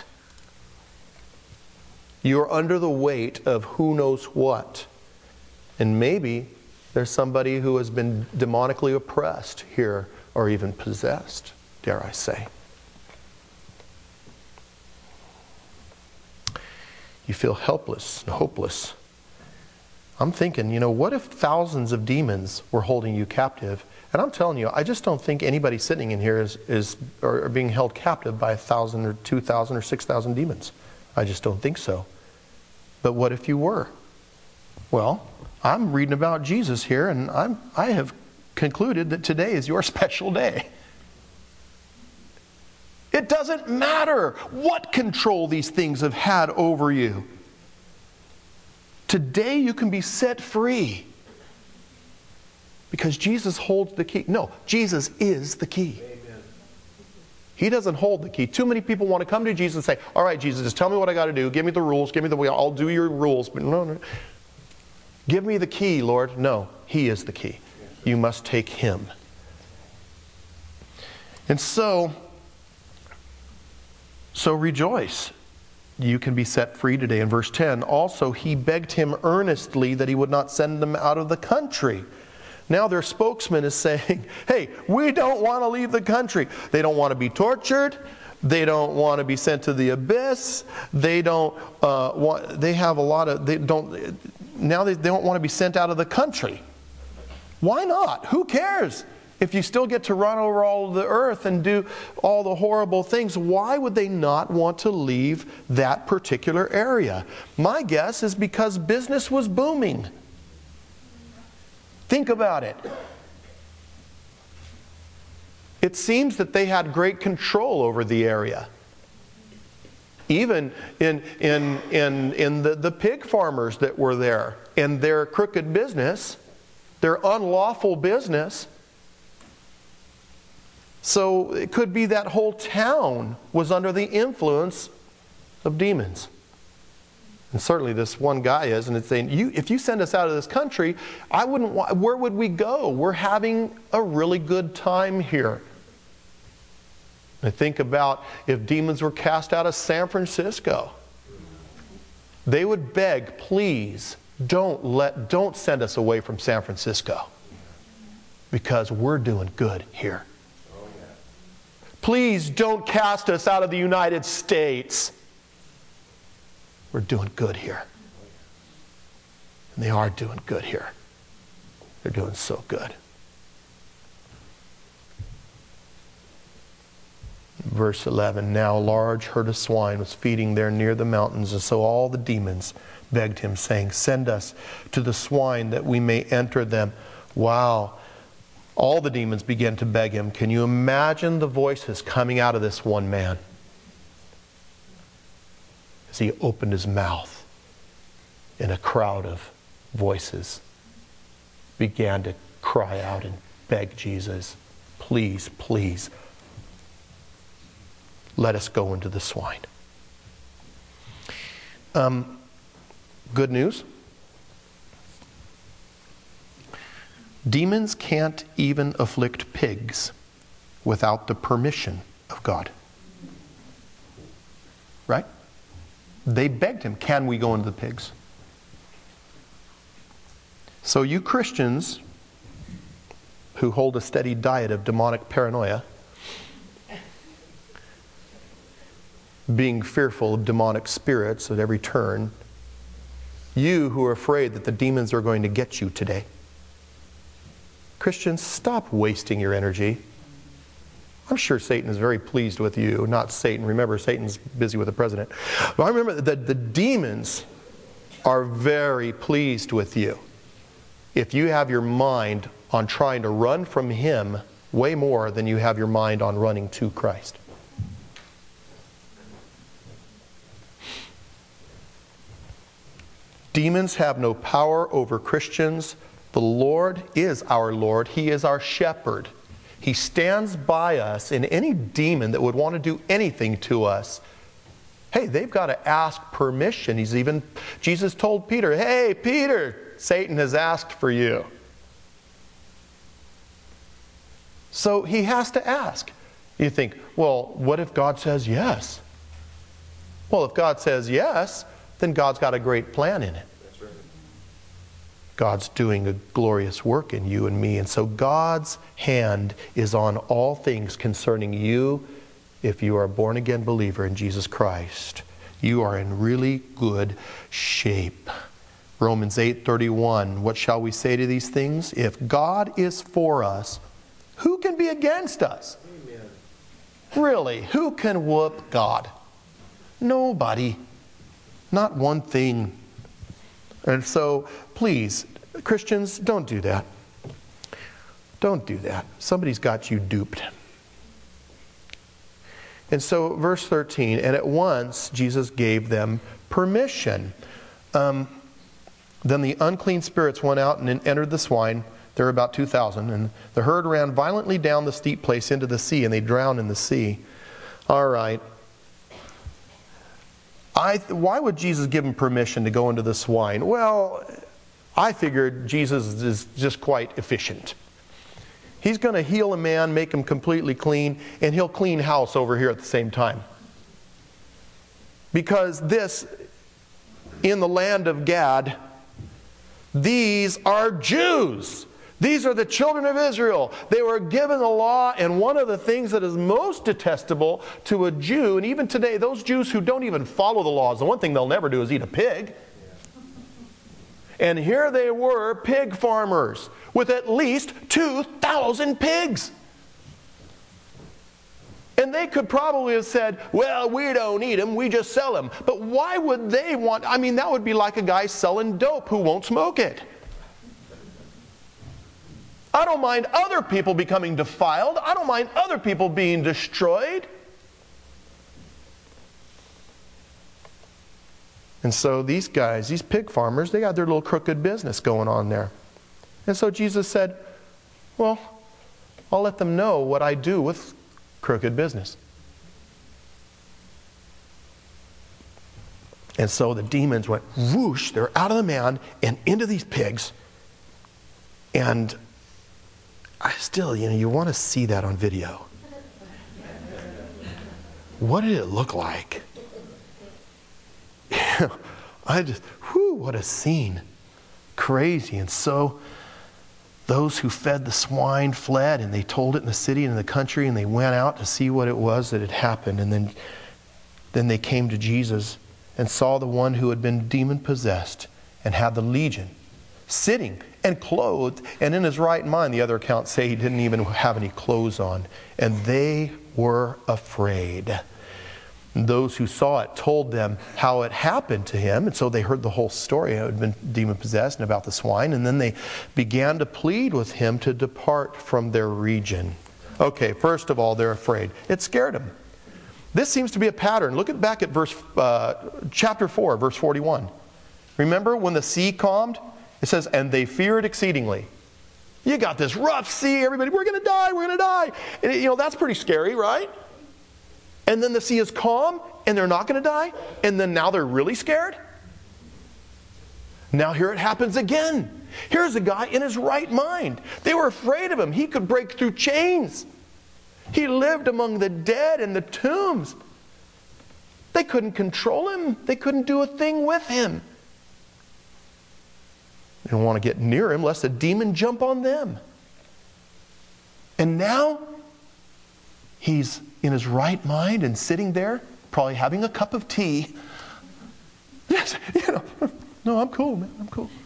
You're under the weight of who knows what. And maybe there's somebody who has been demonically oppressed here, or even possessed, dare I say. You feel helpless and hopeless. I'm thinking, what if thousands of demons were holding you captive? And I'm telling you, I just don't think anybody sitting in here is being held captive by 1,000 or 2,000 or 6,000 demons. I just don't think so. But what if you were? Well, I'm reading about Jesus here, and I have concluded that today is your special day. It doesn't matter what control these things have had over you. Today you can be set free because Jesus holds the key. No, Jesus is the key. Amen. He doesn't hold the key. Too many people want to come to Jesus and say, all right, Jesus, just tell me what I got to do. Give me the rules. Give me the way. I'll do your rules. But no. Give me the key, Lord. No, He is the key. You must take Him. And so rejoice. You can be set free today. In verse 10, also He begged Him earnestly that He would not send them out of the country. Now their spokesman is saying, hey, we don't want to leave the country. They don't want to be tortured. They don't want to be sent to the abyss. They don't want, they have a lot of, they don't want to be sent out of the country. Why not? Who cares? If you still get to run over all of the earth and do all the horrible things, why would they not want to leave that particular area? My guess is because business was booming. Think about it. It seems that they had great control over the area. Even in the pig farmers that were there and their crooked business, their unlawful business. So it could be that whole town was under the influence of demons. And certainly this one guy is, and it's saying, if you send us out of this country, where would we go? We're having a really good time here. I think about if demons were cast out of San Francisco. They would beg, please, don't send us away from San Francisco. Because we're doing good here. Please don't cast us out of the United States. We're doing good here. And they are doing good here. They're doing so good. Verse 11, now a large herd of swine was feeding there near the mountains, and so all the demons begged Him, saying, send us to the swine that we may enter them. Wow. All the demons began to beg Him. Can you imagine the voices coming out of this one man? As he opened his mouth, and a crowd of voices began to cry out and beg Jesus, please, please, let us go into the swine. Good news. Demons can't even afflict pigs without the permission of God. Right? They begged Him, can we go into the pigs? So you Christians who hold a steady diet of demonic paranoia, being fearful of demonic spirits at every turn, you who are afraid that the demons are going to get you today, Christians, stop wasting your energy. I'm sure Satan is very pleased with you. Not Satan. Remember, Satan's busy with the president. But I remember that the demons are very pleased with you if you have your mind on trying to run from him way more than you have your mind on running to Christ. Demons have no power over Christians. The Lord is our Lord. He is our shepherd. He stands by us, and any demon that would want to do anything to us, hey, they've got to ask permission. Jesus told Peter, hey, Peter, Satan has asked for you. So he has to ask. You think, well, what if God says yes? Well, if God says yes, then God's got a great plan in it. That's right. God's doing a glorious work in you and me. And so God's hand is on all things concerning you. If you are a born-again believer in Jesus Christ, you are in really good shape. Romans 8:31, what shall we say to these things? If God is for us, who can be against us? Amen. Really, who can whoop God? Nobody. Not one thing. And so, please, Christians, don't do that. Don't do that. Somebody's got you duped. And so, verse 13, and at once Jesus gave them permission. Then the unclean spirits went out and entered the swine. There were about 2,000. And the herd ran violently down the steep place into the sea, and they drowned in the sea. All right. Why would Jesus give him permission to go into the swine? Well, I figured Jesus is just quite efficient. He's going to heal a man, make him completely clean, and he'll clean house over here at the same time. Because this, in the land of Gad, these are Jews. These are the children of Israel. They were given the law, and one of the things that is most detestable to a Jew, and even today, those Jews who don't even follow the laws, the one thing they'll never do is eat a pig. And here they were, pig farmers, with at least 2,000 pigs. And they could probably have said, well, we don't eat them, we just sell them. But why would they want, I mean, that would be like a guy selling dope who won't smoke it. I don't mind other people becoming defiled. I don't mind other people being destroyed. And so these guys, these pig farmers, they got their little crooked business going on there. And so Jesus said, well, I'll let them know what I do with crooked business. And so the demons went whoosh, they're out of the man and into these pigs. And I still, you want to see that on video. What did it look like? What a scene. Crazy. And so those who fed the swine fled, and they told it in the city and in the country, and they went out to see what it was that had happened. And then they came to Jesus and saw the one who had been demon-possessed and had the legion sitting and clothed and in his right mind. The other accounts say he didn't even have any clothes on. And they were afraid. Those who saw it told them how it happened to him. And so they heard the whole story, how it had been demon-possessed and about the swine. And then they began to plead with him to depart from their region. Okay, first of all, they're afraid. It scared them. This seems to be a pattern. Look back at chapter 4, verse 41. Remember when the sea calmed? It says, and they feared exceedingly. You got this rough sea, everybody, we're going to die, we're going to die. And, that's pretty scary, right? And then the sea is calm, and they're not going to die, and then now they're really scared? Now here it happens again. Here's a guy in his right mind. They were afraid of him. He could break through chains. He lived among the dead in the tombs. They couldn't control him. They couldn't do a thing with him. They don't want to get near him lest a demon jump on them. And now he's in his right mind and sitting there, probably having a cup of tea. Yes, no, I'm cool, man, I'm cool.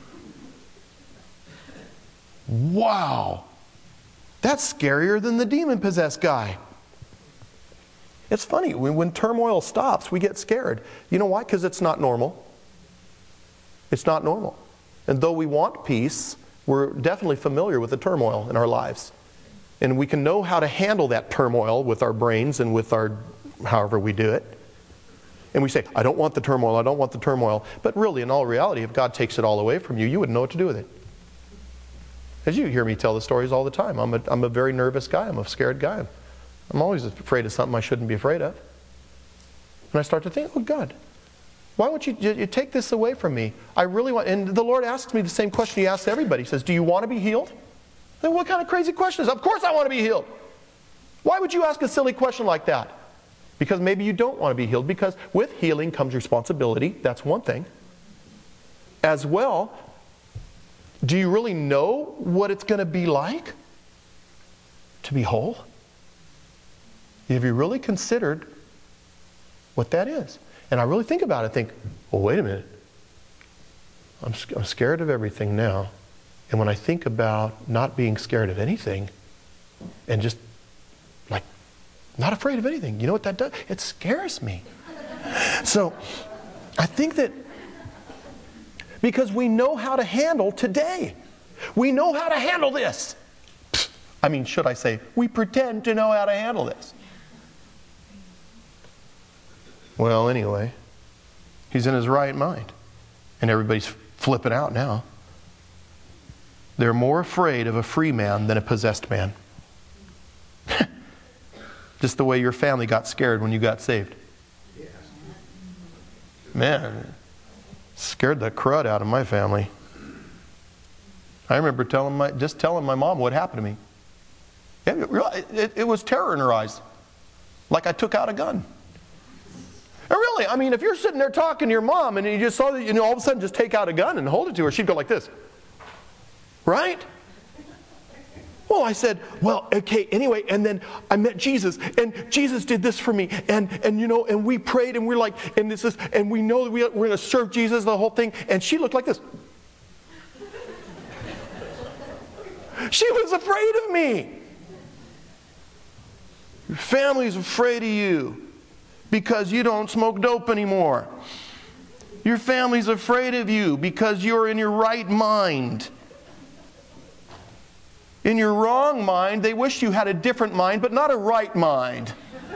Wow. That's scarier than the demon-possessed guy. It's funny, when turmoil stops, we get scared. You know why? Because it's not normal. It's not normal. And though we want peace, we're definitely familiar with the turmoil in our lives. And we can know how to handle that turmoil with our brains and with our, however we do it. And we say, I don't want the turmoil, I don't want the turmoil. But really, in all reality, if God takes it all away from you, you wouldn't know what to do with it. As you hear me tell the stories all the time. I'm a very nervous guy. I'm a scared guy. I'm always afraid of something I shouldn't be afraid of. And I start to think, oh God, why won't you take this away from me? I really want, and the Lord asks me the same question He asks everybody. He says, do you want to be healed? Then what kind of crazy question is that? Of course I want to be healed. Why would you ask a silly question like that? Because maybe you don't want to be healed. Because with healing comes responsibility. That's one thing. As well, do you really know what it's going to be like to be whole? Have you really considered what that is? And I really think about it, think, well, wait a minute. I'm scared of everything now. And when I think about not being scared of anything and just like not afraid of anything, you know what that does? It scares me. So I think that because we know how to handle today. We know how to handle this. I mean, should I say, we pretend to know how to handle this. Well, anyway, he's in his right mind. And everybody's flipping out now. They're more afraid of a free man than a possessed man. Just the way your family got scared when you got saved. Man, scared the crud out of my family. I remember telling my mom what happened to me. It was terror in her eyes. Like I took out a gun. And really, I mean, if you're sitting there talking to your mom and you just saw that, all of a sudden just take out a gun and hold it to her, she'd go like this. Right? Well, I said, well, okay, anyway, and then I met Jesus, and Jesus did this for me, and we prayed, and we're like, and we know that we're going to serve Jesus, the whole thing, and she looked like this. She was afraid of me. Your family's afraid of you because you don't smoke dope anymore. Your family's afraid of you because you're in your right mind. In your wrong mind, they wish you had a different mind, but not a right mind.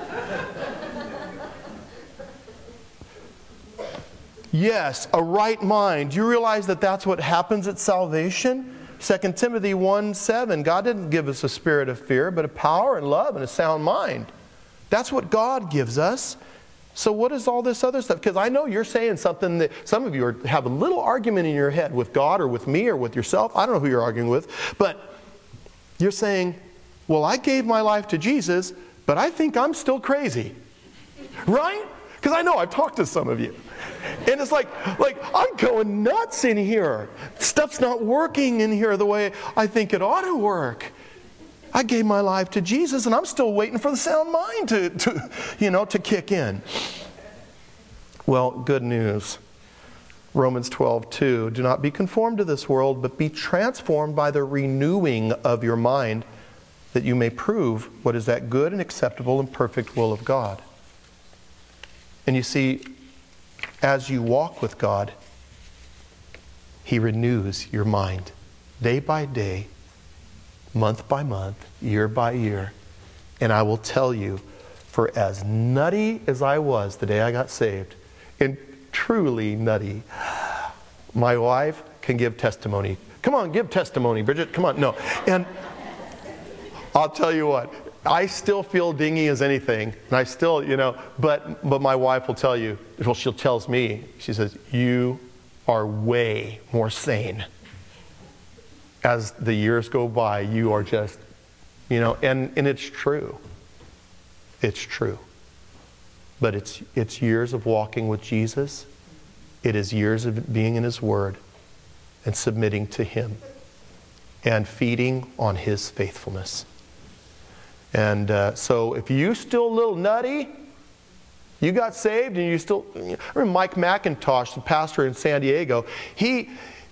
Yes, a right mind. Do you realize that that's what happens at salvation? 2 Timothy 1:7, God didn't give us a spirit of fear, but a power and love and a sound mind. That's what God gives us. So what is all this other stuff? Because I know you're saying something that some of you have a little argument in your head with God or with me or with yourself. I don't know who you're arguing with. But you're saying, well, I gave my life to Jesus, but I think I'm still crazy. Right? Because I know I've talked to some of you. And it's like I'm going nuts in here. Stuff's not working in here the way I think it ought to work. I gave my life to Jesus, and I'm still waiting for the sound mind to kick in. Well, good news. Romans 12:2, do not be conformed to this world, but be transformed by the renewing of your mind, that you may prove what is that good and acceptable and perfect will of God. And you see, as you walk with God, He renews your mind day by day, month by month, year by year. And I will tell you, for as nutty as I was the day I got saved, and truly nutty, my wife can give testimony. Come on, give testimony, Bridget. Come on. No. And I'll tell you what, I still feel dingy as anything. And I still, but my wife will tell you, well, she tells me, she says, you are way more sane. As the years go by, you are just, and it's true. It's true. But it's years of walking with Jesus. It is years of being in His Word and submitting to Him and feeding on His faithfulness. And so if you still a little nutty, you got saved and you still... I remember Mike McIntosh, the pastor in San Diego, he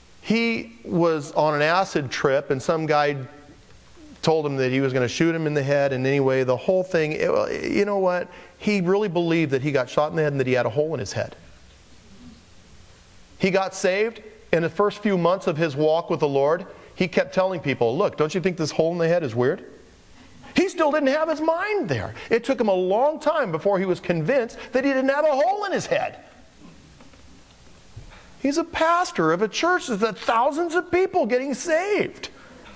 was on an acid trip and some guy told him that he was going to shoot him in the head. And anyway, the whole thing, you know what? He really believed that he got shot in the head and that he had a hole in his head. He got saved. In the first few months of his walk with the Lord, he kept telling people, look, don't you think this hole in the head is weird? He still didn't have his mind there. It took him a long time before he was convinced that he didn't have a hole in his head. He's a pastor of a church that's got thousands of people getting saved.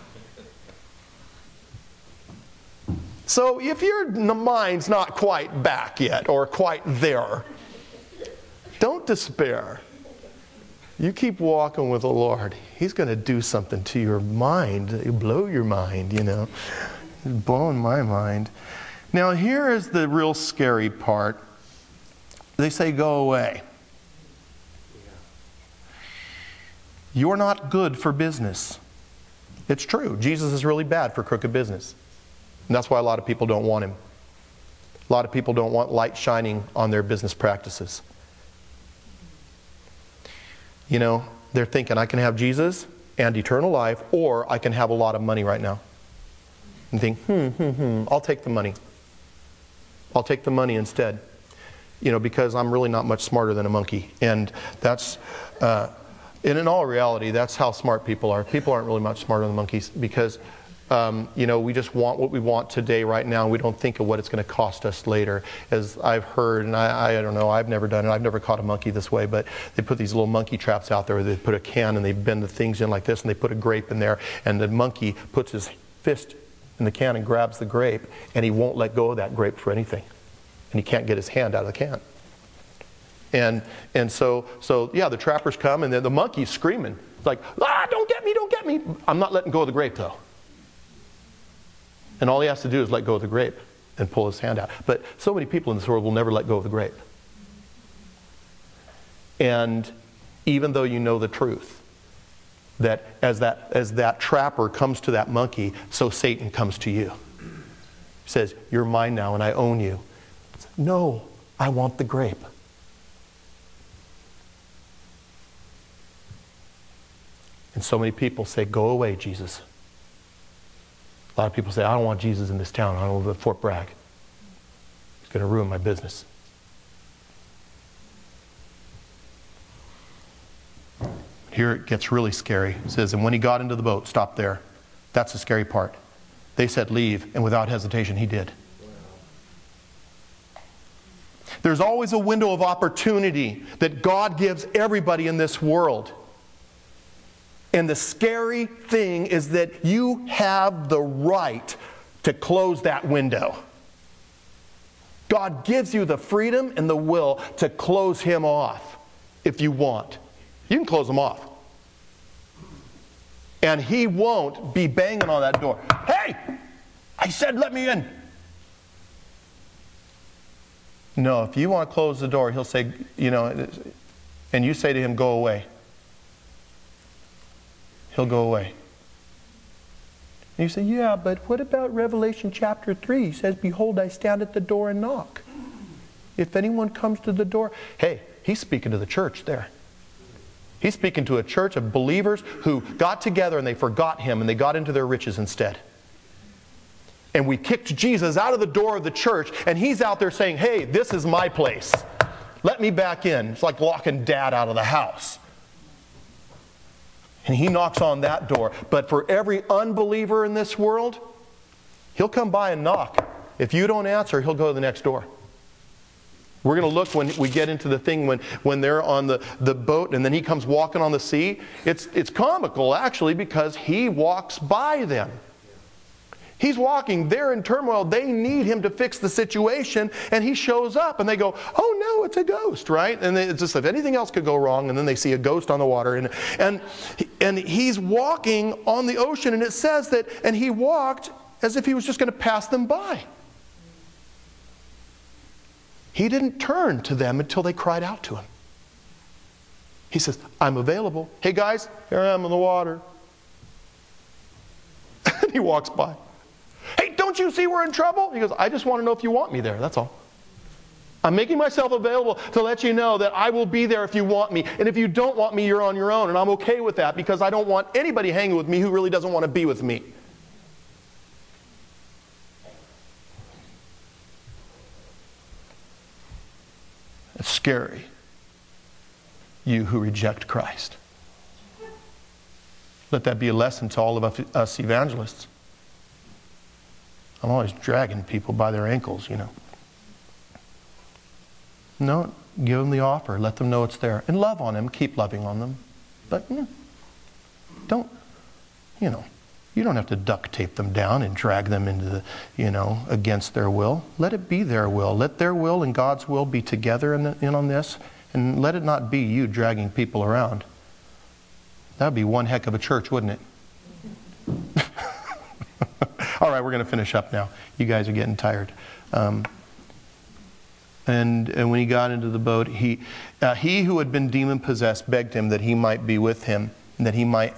So if your mind's not quite back yet or quite there, don't despair. You keep walking with the Lord. He's going to do something to your mind. He'll blow your mind, He's blowing my mind. Now here is the real scary part. They say go away. You're not good for business. It's true. Jesus is really bad for crooked business. And that's why a lot of people don't want Him. A lot of people don't want light shining on their business practices. They're thinking, I can have Jesus and eternal life, or I can have a lot of money right now. And think, I'll take the money. I'll take the money instead. Because I'm really not much smarter than a monkey. And that's, and in all reality, that's how smart people are. People aren't really much smarter than monkeys because, we just want what we want today, right now, and we don't think of what it's going to cost us later. As I've heard, and I don't know, I've never done it, I've never caught a monkey this way, but they put these little monkey traps out there. They put a can and they bend the things in like this, and they put a grape in there, and the monkey puts his fist in the can and grabs the grape, and he won't let go of that grape for anything. And he can't get his hand out of the can. And so yeah, the trappers come, and then the monkey's screaming. It's like, don't get me, don't get me. I'm not letting go of the grape, though. And all he has to do is let go of the grape and pull his hand out. But so many people in this world will never let go of the grape. And even though you know the truth, that as that trapper comes to that monkey, so Satan comes to you. He says, you're mine now and I own you. No, I want the grape. And so many people say, go away, Jesus. A lot of people say, I don't want Jesus in this town. I don't live at Fort Bragg. He's going to ruin my business. Here it gets really scary. It says, and when he got into the boat, stop there. That's the scary part. They said, leave, and without hesitation, he did. There's always a window of opportunity that God gives everybody in this world. And the scary thing is that you have the right to close that window. God gives you the freedom and the will to close him off if you want. You can close him off. And he won't be banging on that door. Hey! I said let me in. No, if you want to close the door, he'll say, and you say to him, go away. He'll go away. And you say, yeah, but what about Revelation chapter 3? He says, behold, I stand at the door and knock. If anyone comes to the door. Hey, he's speaking to the church there. He's speaking to a church of believers who got together and they forgot him and they got into their riches instead. And we kicked Jesus out of the door of the church, and he's out there saying, hey, this is my place. Let me back in. It's like locking dad out of the house. And he knocks on that door. But for every unbeliever in this world, he'll come by and knock. If you don't answer, he'll go to the next door. We're going to look when we get into the thing when they're on the boat and then he comes walking on the sea. It's comical, actually, because he walks by them. He's walking. They're in turmoil. They need him to fix the situation. And he shows up and they go, oh no, it's a ghost, right? And it's just if anything else could go wrong, and then they see a ghost on the water. And he's walking on the ocean, and it says that, and he walked as if he was just going to pass them by. He didn't turn to them until they cried out to him. He says, I'm available. Hey guys, here I am in the water. And he walks by. Hey, don't you see we're in trouble? He goes, I just want to know if you want me there, that's all. I'm making myself available to let you know that I will be there if you want me. And if you don't want me, you're on your own. And I'm okay with that because I don't want anybody hanging with me who really doesn't want to be with me. It's scary, you who reject Christ. Let that be a lesson to all of us evangelists. I'm always dragging people by their ankles, No, give them the offer. Let them know it's there. And love on them. Keep loving on them. But don't, you don't have to duct tape them down and drag them into the, against their will. Let it be their will. Let their will and God's will be together in on this. And let it not be you dragging people around. That would be one heck of a church, wouldn't it? All right, we're going to finish up now. You guys are getting tired. And when he got into the boat, he who had been demon-possessed begged him that he might be with him, and that he might,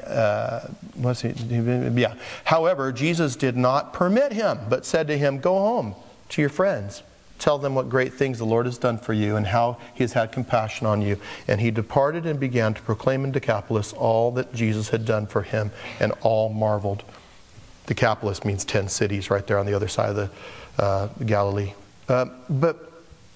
However, Jesus did not permit him, but said to him, go home to your friends. Tell them what great things the Lord has done for you and how he has had compassion on you. And he departed and began to proclaim in Decapolis all that Jesus had done for him, and all marveled. Decapolis means 10 cities right there on the other side of the Galilee. But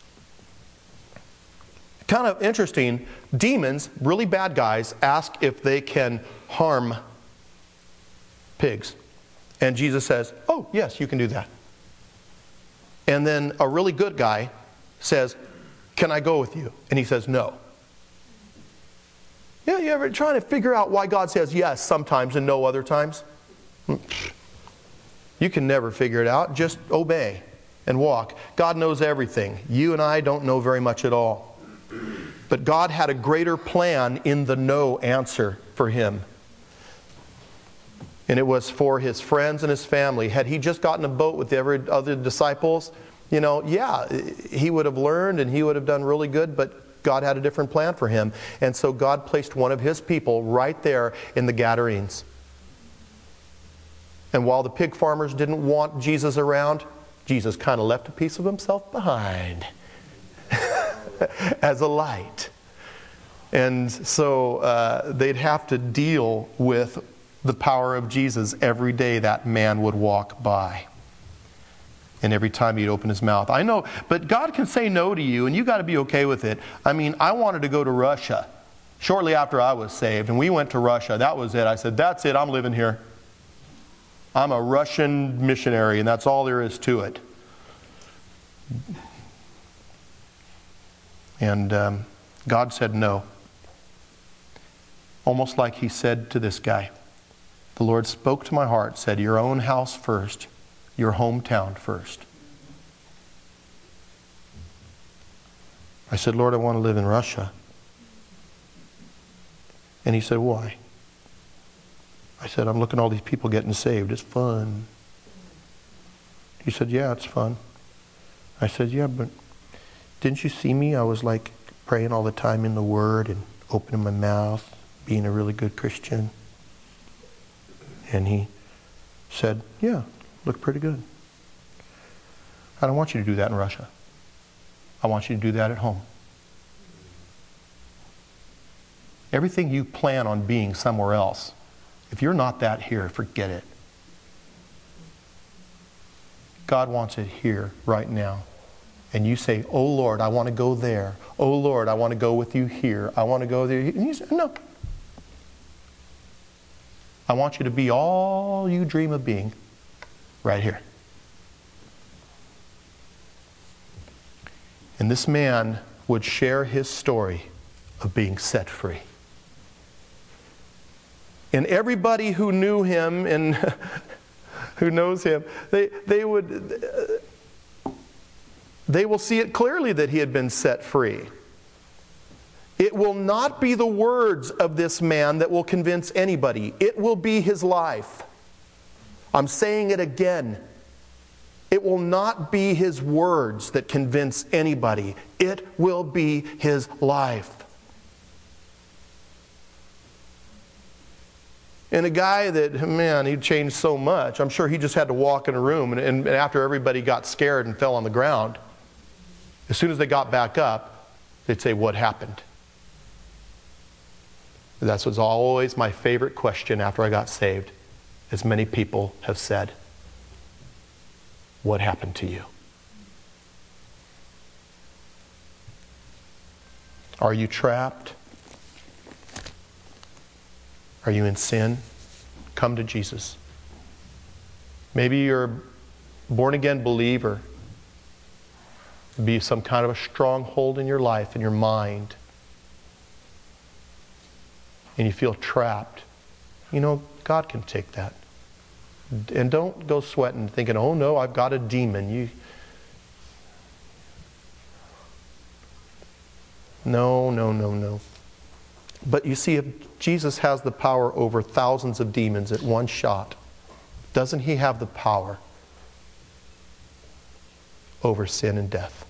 kind of interesting, demons, really bad guys, ask if they can harm pigs. And Jesus says, oh, yes, you can do that. And then a really good guy says, can I go with you? And he says, no. Yeah, you ever trying to figure out why God says yes sometimes and no other times? You can never figure it out. Just obey and walk. God knows everything. You and I don't know very much at all. But God had a greater plan in the no answer for him. And it was for his friends and his family. Had he just gotten a boat with the other disciples, yeah, he would have learned and he would have done really good, but God had a different plan for him. And so God placed one of his people right there in the Gadarenes. And while the pig farmers didn't want Jesus around, Jesus kind of left a piece of himself behind as a light. And so they'd have to deal with the power of Jesus every day that man would walk by. And every time he'd open his mouth. I know, but God can say no to you, and you got to be okay with it. I mean, I wanted to go to Russia shortly after I was saved, and we went to Russia. That was it. I said, that's it, I'm living here. I'm a Russian missionary, and that's all there is to it. And God said no. Almost like he said to this guy, the Lord spoke to my heart, said, your own house first, your hometown first. I said, Lord, I want to live in Russia. And he said, why? I said, I'm looking at all these people getting saved. It's fun. He said, yeah, it's fun. I said, yeah, but didn't you see me? I was like praying all the time in the Word and opening my mouth, being a really good Christian. And he said, yeah, look pretty good. I don't want you to do that in Russia. I want you to do that at home. Everything you plan on being somewhere else, if you're not that here, forget it. God wants it here, right now. And you say, oh Lord, I want to go there. Oh Lord, I want to go with you here. I want to go there. And you say, no. I want you to be all you dream of being right here. And this man would share his story of being set free. And everybody who knew him and who knows him, they will see it clearly that he had been set free. It will not be the words of this man that will convince anybody. It will be his life. I'm saying it again. It will not be his words that convince anybody. It will be his life. And a guy that, man, he'd changed so much. I'm sure he just had to walk in a room, and after everybody got scared and fell on the ground, as soon as they got back up, they'd say, what happened? That was always my favorite question after I got saved, as many people have said. What happened to you? Are you trapped? Are you in sin? Come to Jesus. Maybe you're a born-again believer. Be some kind of a stronghold in your life, in your mind. And you feel trapped. You know, God can take that. And don't go sweating, thinking, oh no, I've got a demon. No. But you see, if Jesus has the power over thousands of demons at one shot, doesn't he have the power over sin and death?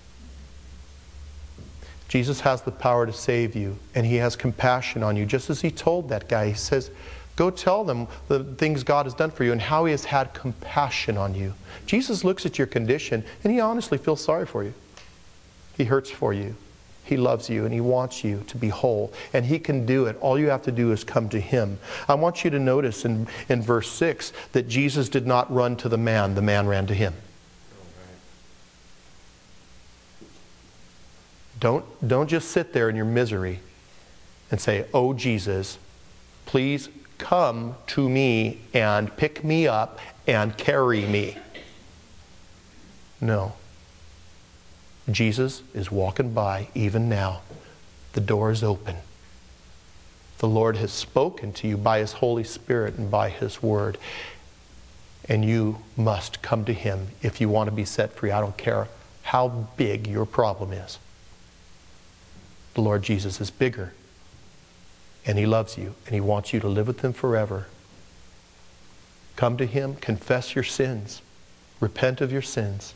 Jesus has the power to save you, and he has compassion on you, just as he told that guy. He says, go tell them the things God has done for you and how he has had compassion on you. Jesus looks at your condition, and he honestly feels sorry for you. He hurts for you. He loves you, and he wants you to be whole. And he can do it. All you have to do is come to him. I want you to notice in verse 6 that Jesus did not run to the man ran to him. Don't just sit there in your misery and say, oh Jesus, please come to me and pick me up and carry me. No. Jesus is walking by even now. The door is open. The Lord has spoken to you by his Holy Spirit and by his word. And you must come to him if you want to be set free. I don't care how big your problem is. The Lord Jesus is bigger. And he loves you. And he wants you to live with him forever. Come to him. Confess your sins. Repent of your sins.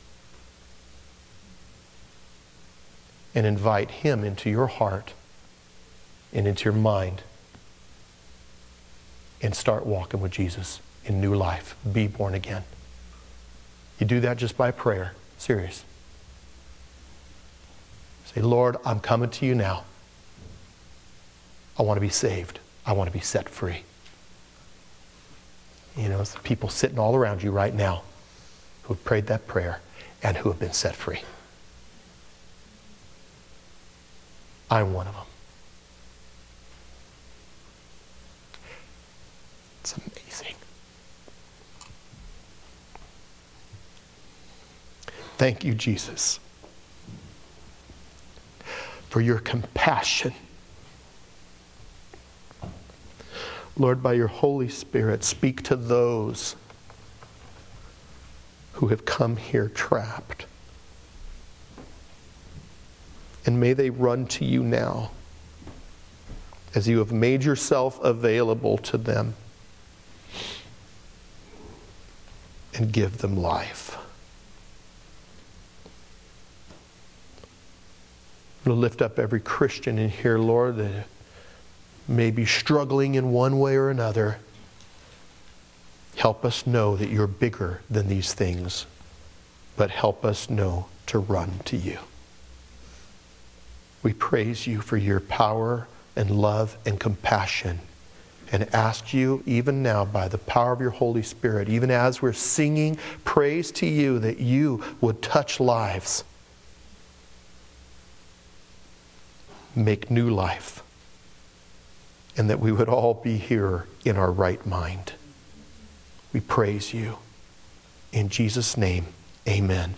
And invite him into your heart and into your mind. And start walking with Jesus in new life. Be born again. You do that just by prayer. Serious. Say, Lord, I'm coming to you now. I want to be saved. I want to be set free. You know, there's people sitting all around you right now who have prayed that prayer and who have been set free. I'm one of them. It's amazing. Thank you, Jesus, for your compassion. Lord, by your Holy Spirit, speak to those who have come here trapped. And may they run to you now as you have made yourself available to them and give them life. I'm going to lift up every Christian in here, Lord, that may be struggling in one way or another. Help us know that you're bigger than these things, but help us know to run to you. We praise you for your power and love and compassion, and ask you even now by the power of your Holy Spirit, even as we're singing praise to you, that you would touch lives, make new life, and that we would all be here in our right mind. We praise you. In Jesus' name, amen.